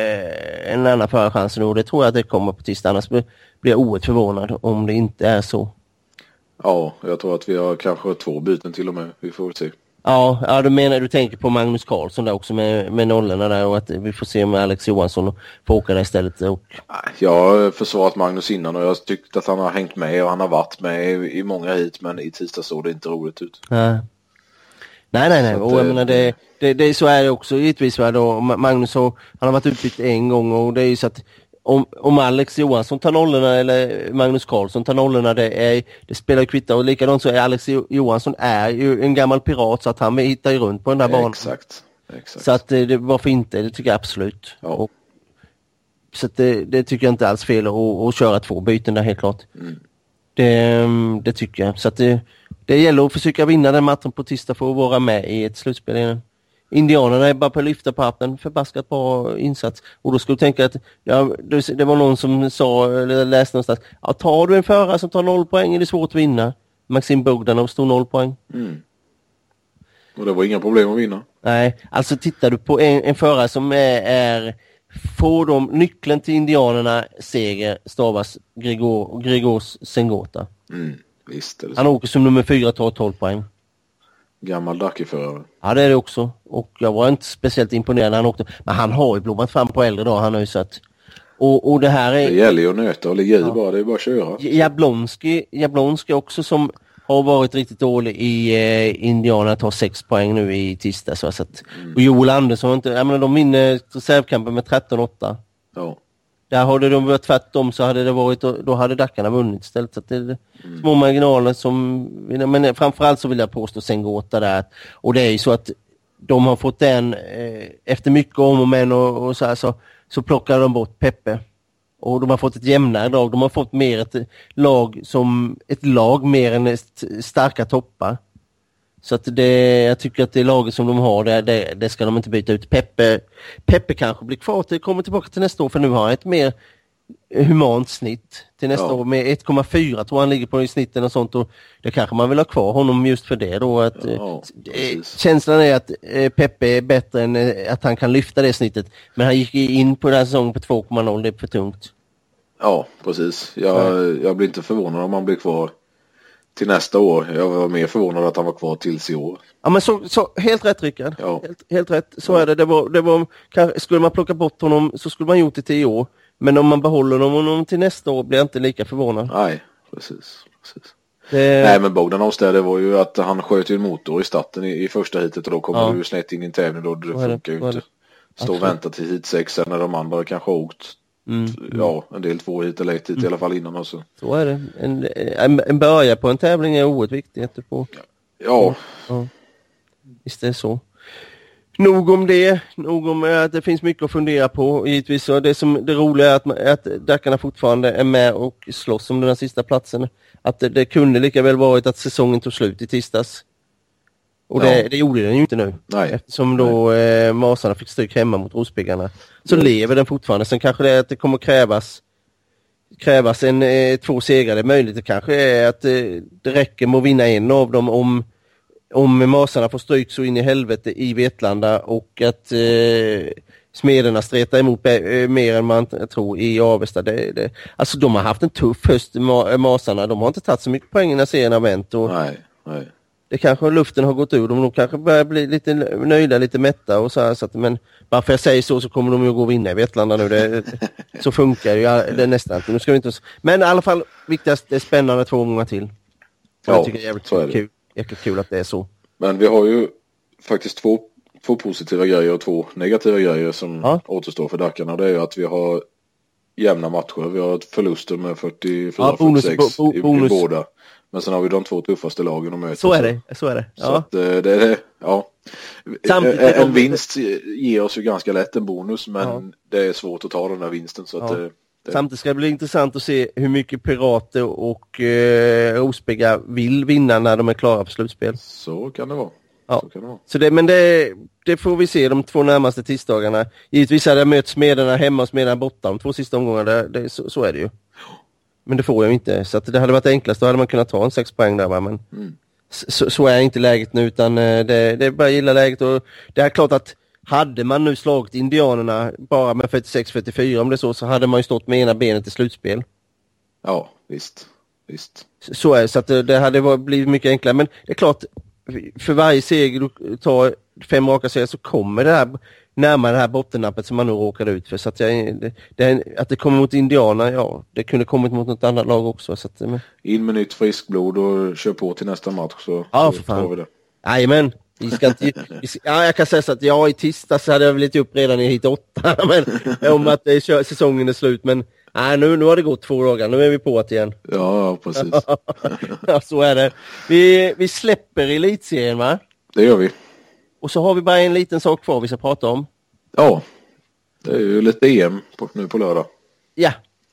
en annan förra chansen, och det tror jag att det kommer på tisdag. Annars blir jag oerhört förvånad om det inte är så. Ja, jag tror att vi har kanske två byten till och med. Vi får se. Ja, ja, du menar, du tänker på Magnus Karlsson där också med, med nollorna där, och att vi får se med Alex Johansson och får åka där istället. Och... Jag har försvarat Magnus innan och jag har tyckt att han har hängt med och han har varit med i, i många hit, men i tisdag såg det inte roligt ut. Nej, nej, nej. nej. Och jag menar, det, det, det, så är det också givetvis. Då. Magnus har, han har varit utbytt en gång, och det är ju så att Om, om Alex Johansson tar nollorna eller Magnus Karlsson tar nollorna, det, är, det spelar ju kvitta. Och likadant så är Alex Johansson är ju en gammal pirat, så att han hittar ju runt på den där banan. Exakt. Exakt. Så att det, varför inte? Det tycker jag absolut. Ja. Och, så att det, det tycker jag inte alls fel att, att köra två byten där, helt klart. Mm. Det, det tycker jag. Så att det, det gäller att försöka vinna den matchen på tisdag för att vara med i ett slutspel igen. Indianerna är bara på att lyfta på appen, förbaskat bra insats. Och då skulle du tänka att, ja, det, det var någon som sa, eller läste någonstans, ja, tar du en förare som tar noll poäng är det svårt att vinna. Maxim Bogdanov stod noll poäng. Mm. Och det var inga problem att vinna. Nej, alltså tittar du på en, en förare som är, är får de nyckeln till indianerna seger stavas Grigor, Grigors Sengota. Mm, visst är det så. Han åker som nummer fyra, tar tolv poäng. Gammal Dakar-förare. Ja, det är det också. Och jag var inte speciellt imponerad när han åkte. Men han har ju blommat fram på äldre dag. Han har ju sett. Och, och det här är... Det gäller ju att nöta och ligga i ja. bara. Det är bara att köra. Jablonski, Jablonski också, som har varit riktigt dålig i eh, Indiana, tar sex poäng nu i tisdag. Så att, mm. Och Joel Andersson har inte... Jag menar, de vinner reservkampen med tretton åtta. Ja. Där hade de varit tvärtom, så hade det varit, då hade Dakarna vunnit istället. Så att det är mm. små marginaler som, men framförallt så vill jag påstå Sengota där. Och det är ju så att de har fått den, eh, efter mycket om och men och, och så här, så, så plockar de bort Peppe. Och de har fått ett jämnare lag. De har fått mer ett lag som, ett lag mer än ett starka toppar. Så att det, jag tycker att det laget som de har, det, det, det ska de inte byta ut. Peppe, Peppe kanske blir kvar till, kommer tillbaka till nästa år, för nu har han ett mer humant snitt till nästa ja. år med ett komma fyra tror han ligger på i snitten och sånt, och det kanske man vill ha kvar honom just för det då, att ja, eh, känslan är att eh, Peppe är bättre än eh, att han kan lyfta det snittet, men han gick in på den här säsongen på två komma noll, det är för tungt. Ja, precis. Jag, jag blir inte förvånad om han blir kvar till nästa år. Jag var mer förvånad att han var kvar tills i år. Ja, men så, så helt rätt, Rickard. Ja. Helt, helt rätt. Så ja. är det. Det var, det var, kanske, skulle man plocka bort honom så skulle man gjort det tio år. Men om man behåller honom till nästa år blir jag inte lika förvånad. Nej, precis. precis. Det... Nej, men Bogdan Oster, var ju att han sköt ju en motor i starten i, i första hitet och då kommer ja. du snett in i en tävling då det funkar ju inte. Stå och vänta till hit sex när de andra kanske har åkt. Mm. Ja, en del två hit eller ett hit mm. i alla fall innan också. Så är det. En, en, en börja på en tävling är oerhört viktigt. På. Ja. ja. Visst är det så. Nog om det. Nog om att det finns mycket att fundera på. Givetvis så det som det roliga är att, att Dackarna fortfarande är med och slåss om den här sista platsen. Att det, det kunde lika väl varit att säsongen tog slut i tisdags. Och ja. det, det gjorde den ju inte nu. Nej. Eftersom då eh, Masarna fick stryk hemma mot Rospiggarna. Så mm. lever den fortfarande. Sen kanske det är att det kommer krävas krävas en eh, två segrar. Det är möjligt. Det kanske är att eh, det räcker med att vinna en av dem om, om Masarna får stryk så in i helvete i Vetlanda och att eh, Smederna stretar emot eh, mer än man tror i Avesta. Det, det. Alltså de har haft en tuff höst, ma- Masarna. De har inte tagit så mycket poäng när serien har vänt. Och nej, nej. Det kanske luften har gått ur dem. De kanske börjar bli lite nöjda, lite mätta och så här. Så att, men bara för jag säger så så kommer de ju gå och vinna i Vetlanda nu. Det, så funkar det ju det nästan inte. Nu ska vi inte... Men i alla fall, viktigast, det är spännande två gånger till. Så ja, jag tycker det är jävligt så är det. Kul, jäkligt kul att det är så. Men vi har ju faktiskt två, två positiva grejer och två negativa grejer som ja. återstår för Dackarna. Det är ju att vi har jämna matcher. Vi har förluster med fyrtiofyra ja, bonus, fyrtiosex bo, bo, bonus. i, i båda. Men sen har vi de två tuffaste lagen att möta. Så är det, så är det. Ja. Så att det, det ja. Samtidigt, en vinst ger oss ju ganska lätt en bonus, men ja. det är svårt att ta den här vinsten. Så att ja. det, det... Samtidigt ska det bli intressant att se hur mycket Pirater och eh, Rospigga vill vinna när de är klara på slutspel. Så kan det vara. Ja. Så kan det vara. Så det, men det, det får vi se de två närmaste tisdagarna. Givetvis hade jag mött Smederna hemma och Smederna borta de två sista omgångarna. Det, det, så, så är det ju. Men det får jag inte. Så att det hade varit enklast. Då hade man kunnat ta en sex poäng där. Va? Men mm. så, så är inte läget nu. Utan det, det är bara gilla läget. Och det är klart att hade man nu slagit indianerna bara med fyrtiosex fyrtiofyra om det så, så hade man ju stått med ena benet i slutspel. Ja, visst. visst. Så, så är det. Så att det, det hade varit, blivit mycket enklare. Men det är klart, för varje seger du tar fem raka serier så kommer det här närmare det här bottennappet som man nu råkade ut för. Så att, jag, det, det, att det kommer mot indianerna, ja, det kunde kommit mot något annat lag också. Så att, men... In med nytt friskblod och kör på till nästa match så, ja, så för fan. tar vi det. Jajamän. Vi ska inte, vi ska, ja, jag kan säga så att ja, i tisdags hade jag väl lite upp redan i hit åtta. Men, om att det, säsongen är slut. Men nej, nu, nu har det gått två dagar. Nu är vi på det igen. Ja, precis. Ja, så är det. Vi, vi släpper elitserien, va? Det gör vi. Och så har vi bara en liten sak kvar vi ska prata om. Ja, det är ju lite E M på, nu på lördag. Ja.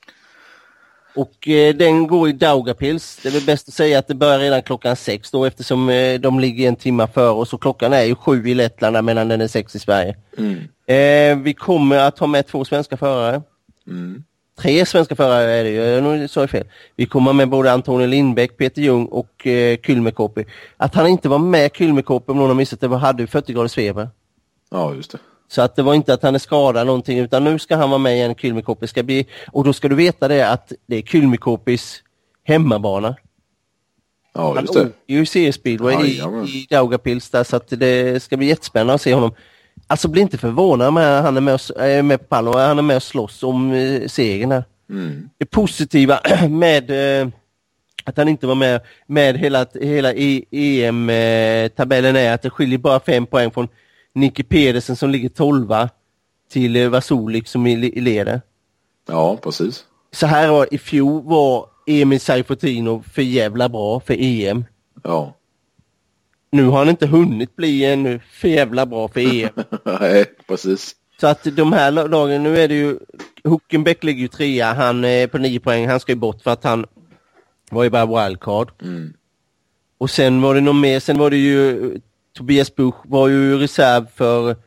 Och eh, den går i Daugavpils. Det är väl bäst att säga att det börjar redan klockan sex då, eftersom eh, de ligger en timme före oss. Och klockan är ju sju i Lettland medan den är sex i Sverige. Mm. Eh, vi kommer att ha med två svenska förare. Mm. Tre svenska förare är det ju, jag sa fel. Vi kommer med både Antonio Lindbäck, Peter Ljung och eh, Kylmäkopi. Att han inte var med Kylmäkopi, om någon har missat det, var, hade ju fyrtio graders feber. Ja, just det. Så att det var inte att han är skadad någonting, utan nu ska han vara med igen. Kylmäkopi ska bli, och då ska du veta det att det är Kylmäkopis hemmabana. Ja, just det. Han åker ju C S-speedway ja, i, i Daugavpils där, så att det ska bli jättespännande att se honom. Alltså bli inte förvånad med han är med, och, är med på pallen och han är med och slåss om eh, segern här. Mm. Det positiva med eh, att han inte var med med hela, hela E M-tabellen är att det skiljer bara fem poäng från Nicky Pedersen som ligger tolva till eh, Vasulik som i, i leder. Ja, precis. Så här var, i fjol var Emil Seifotinov för jävla bra för E M. Ja. Nu har han inte hunnit bli ännu för jävla bra för E M. Nej, precis. Så att de här lagen, nu är det ju Huckenbeck ligger ju trea, han är på nio poäng, han ska ju bort för att han var ju bara wildcard. Mm. Och sen var det nog mer, sen var det ju Tobias Busch var ju reserv för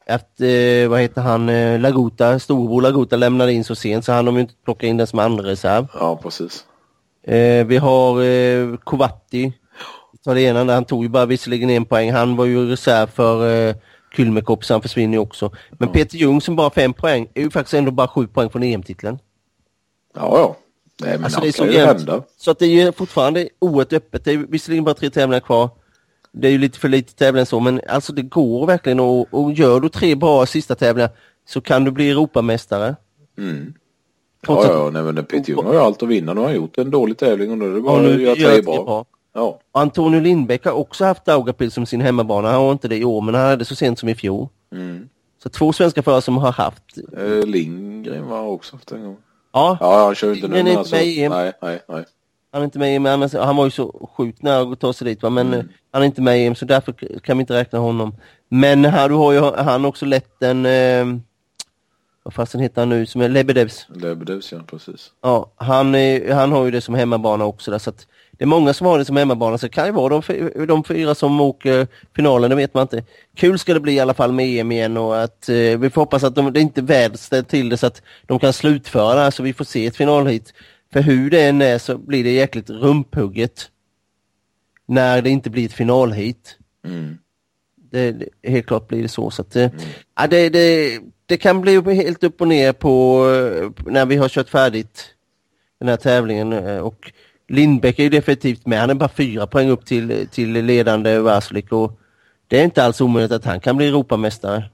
att eh, vad heter han, eh, Lagota, storbror Lagota lämnade in så sent så han har ju inte plockat in den som andra reserv. Ja, precis. Eh, vi har eh, Kovatti, italienaren, han tog ju bara visserligen en poäng, han var ju reserv för eh, Kylmekop så han försvinner ju också. Men ja. Peter Ljung som bara fem poäng är ju faktiskt ändå bara sju poäng från E M-titeln. Ja, ja. Nej, men alltså, det är så ju hända. Så att det är ju fortfarande oerhört öppet. Det är visserligen bara tre tävlingar kvar. Det är ju lite för lite tävlingar så, men alltså det går verkligen och, och gör du tre bra sista tävlingar så kan du bli Europamästare. Mm. Ja, ja, nej, men Peter Ljung har ju allt att vinna. Nu har han gjort en dålig tävling och nu är det bara att göra tre bra. bra. Ja. Antonio Lindbäck har också haft Daugavpils som sin hemmabana. Han har inte det i år, men han hade det så sent som i fjol. Mm. Så två svenska förare som har haft. Eh, Lindgren var också haft en gång. Ja, ja han kör inte nu. Men alltså, nej, nej, nej. Han är inte med i men han, han var ju så sjukt nära att ta sig dit, va? Men mm. han är inte med i så därför kan vi inte räkna honom. Men här, du har ju han också lett en, eh, vad fasen heter han nu, som är Lebedevs. Lebedevs, ja, precis. Ja, han, är, han har ju det som hemmabana också där, så att det är många som har det som hemmabana, så det kan ju vara de, de fyra som åker finalen, det vet man inte. Kul ska det bli i alla fall med E M igen och att eh, vi får hoppas att de, det inte väl ställt till det så att de kan slutföra det här, så vi får se ett final hit. För hur det än är så blir det jäkligt rumphugget när det inte blir ett final hit. Mm. Det, det, helt klart blir det så. så att, mm. ja, det, det, det kan bli helt upp och ner på när vi har kört färdigt den här tävlingen. Och Lindbäck är ju definitivt med. Han är bara fyra poäng upp till, till ledande Varslik. Och det är inte alls omöjligt att han kan bli Europamästare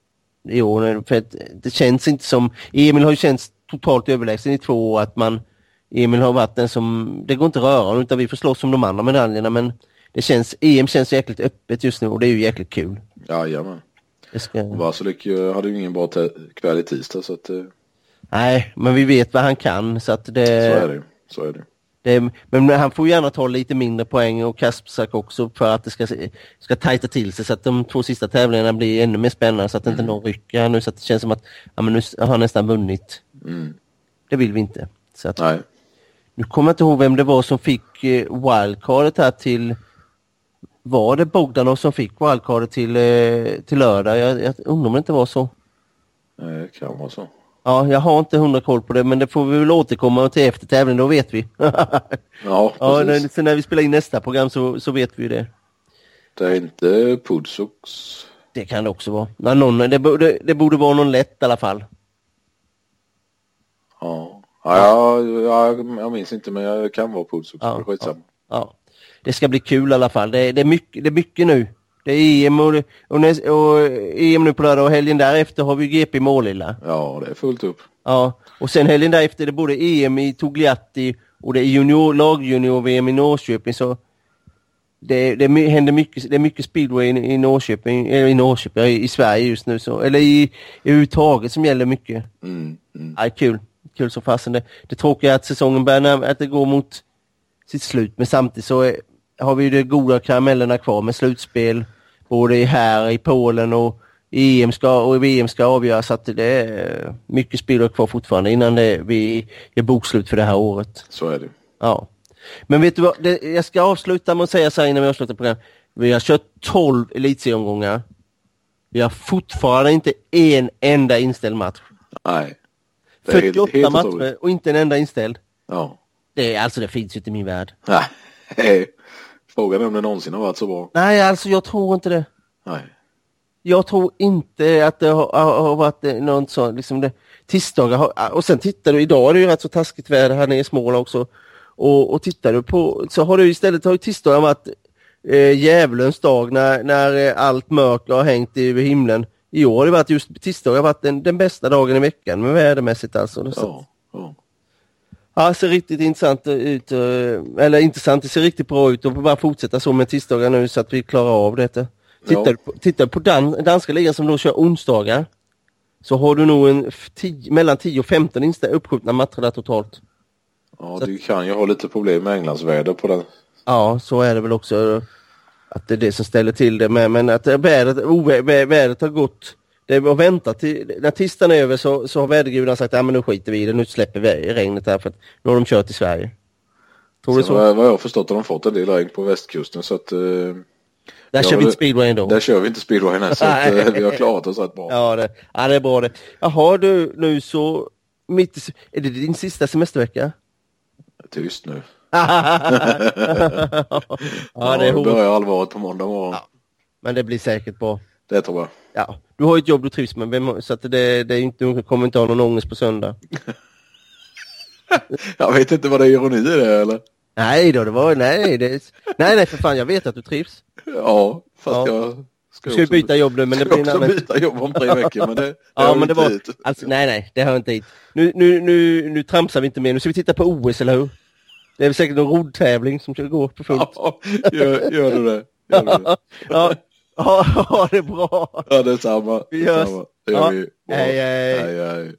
i år. För det känns inte som... Emil har ju känts totalt överlägsen i två år att man... Emil har varit den som, det går inte att röra utan vi får slåss om de andra medaljerna, men det känns, E M känns jäkligt öppet just nu och det är ju jäkligt kul. Ja, jamen. Ska... Varslik hade ju ingen bra kväll i tisdag så att... Nej, men vi vet vad han kan så att det... Så är det, så är det. det men han får gärna ta lite mindre poäng och Kaspsak också för att det ska, ska tajta till sig så att de två sista tävlingarna blir ännu mer spännande så att inte mm. någon rycker nu så att det känns som att ja, men nu har han nästan vunnit. Mm. Det vill vi inte. Så att... Nej. Nu kommer jag inte ihåg vem det var som fick eh, wildcardet här till... Var det Bogdanov som fick wildcardet till, eh, till lördag? Jag, jag undrar om det inte var så. Nej, det kan vara så. Ja, jag har inte hundra koll på det, men det får vi väl återkomma till efter tävlingen, då vet vi. Ja, ja när, så när vi spelar in nästa program så, så vet vi det. Det är inte Pudsox. Det kan det också vara. Nej, någon, det, det, det borde vara någon lätt i alla fall. Ja. Ja, jag, jag minns inte, men jag kan vara puls också. Ja, ja, ja. Det ska bli kul i alla fall. Det, det, är, mycket, det är mycket nu. Det är E M och, och, näs, och E M nu på lördag och helgen därefter har vi G P i Målilla. Ja, det är fullt upp. Ja, och sen helgen därefter är det både E M i Togliatti och det är junior, lagjunior-V M i Norrköping. Så det, det händer mycket, det är mycket speedway i, i Norrköping, eller i Norrköping, i, i Sverige just nu. Så, eller i, i överhuvudtaget som gäller mycket. Mm, mm. Ja, kul. Kul så fasen det. Det tråkiga är att säsongen börjar, att det går mot sitt slut. Men samtidigt så är, har vi ju de goda karamellerna kvar med slutspel. Både här i Polen och i E M ska, och i V M ska avgöras. Så att det är mycket spel kvar fortfarande innan det, vi är bokslut för det här året. Så är det. Ja. Men vet du vad? Det, jag ska avsluta med att säga så här innan vi avslutar programmet. Vi har kört tolv elitserieomgångar. Vi har fortfarande inte en enda inställd match. Nej. fyrtioåtta helt, helt matcher och inte en enda inställd. Ja. Det är alltså det finns ju inte i min värld. Nej. Frågan är om det någonsin har varit så bra. Nej, alltså jag tror inte det. Nej. Jag tror inte att det har, har varit någon sån liksom det tisdagar har, och sen tittar du idag är det ju rätt så taskigt väder här nere i Småland också. Och, och tittar du på så har du istället har ju tisdagar varit eh, djävulens dag när när allt mörker har hängt över himlen. I år har det varit just tisdag har varit den, den bästa dagen i veckan med vädermässigt alltså. Ja, ja. Ja, det ser riktigt intressant ut. Eller intressant, det ser riktigt bra ut och bara fortsätta så med tisdagar nu så att vi klarar av detta. Tittar du ja. på, tittar på dan, danska ligan som då kör onsdagar så har du nog en tio, mellan tio och femton insta uppskjutna matcher där totalt. Ja, så du kan ju ha lite problem med Englands väder på den. Ja, så är det väl också att det är det som ställer till det med, men att vädret, ovä, vädret har gått det var väntat till, när tisdagen är över så, så har vädergudarna sagt ja men nu skiter vi i det, nu släpper vi regnet här för att nu har de kört i Sverige. Tror du så? Vad jag har förstått har de fått en del regn på västkusten så att eh, Där ja, kör vi inte speedway ändå. Där kör vi inte speedway här, så att, vi har klarat oss rätt bra. Ja, det, ja, det är bra det. Jaha, du, nu så... Mitt i, är det din sista semestervecka? Tyst nu. ja, ja, det är det börjar allvaret på måndag morgon. Ja, men det blir säkert bra. Det tror jag. Ja, du har ett jobb du trivs med, vem, så att det, det är inte, du kommer inte ha någon ångest på söndag. Jag vet inte vad det är ironi i det, eller? Nej då, det var... Nej, det, nej, nej, för fan, jag vet att du trivs. Ja, fast ja. jag... Ska, ska byta jobb nu, men det blir en annan... byta jobb om tre veckor, men det, det ja, men det var hit. Alltså, nej, nej, det hör inte hit. Nu, nu, nu, nu tramsar vi inte mer. Nu ska vi titta på O S, eller hur? Det är väl säkert en roddtävling som ska gå på fullt. Ja, gör, gör du det. Gör du det. ja, ja, det är bra. Ja, det är samma. Vi hörs. Det gör ja. vi. Hej, hej. Hej, hej.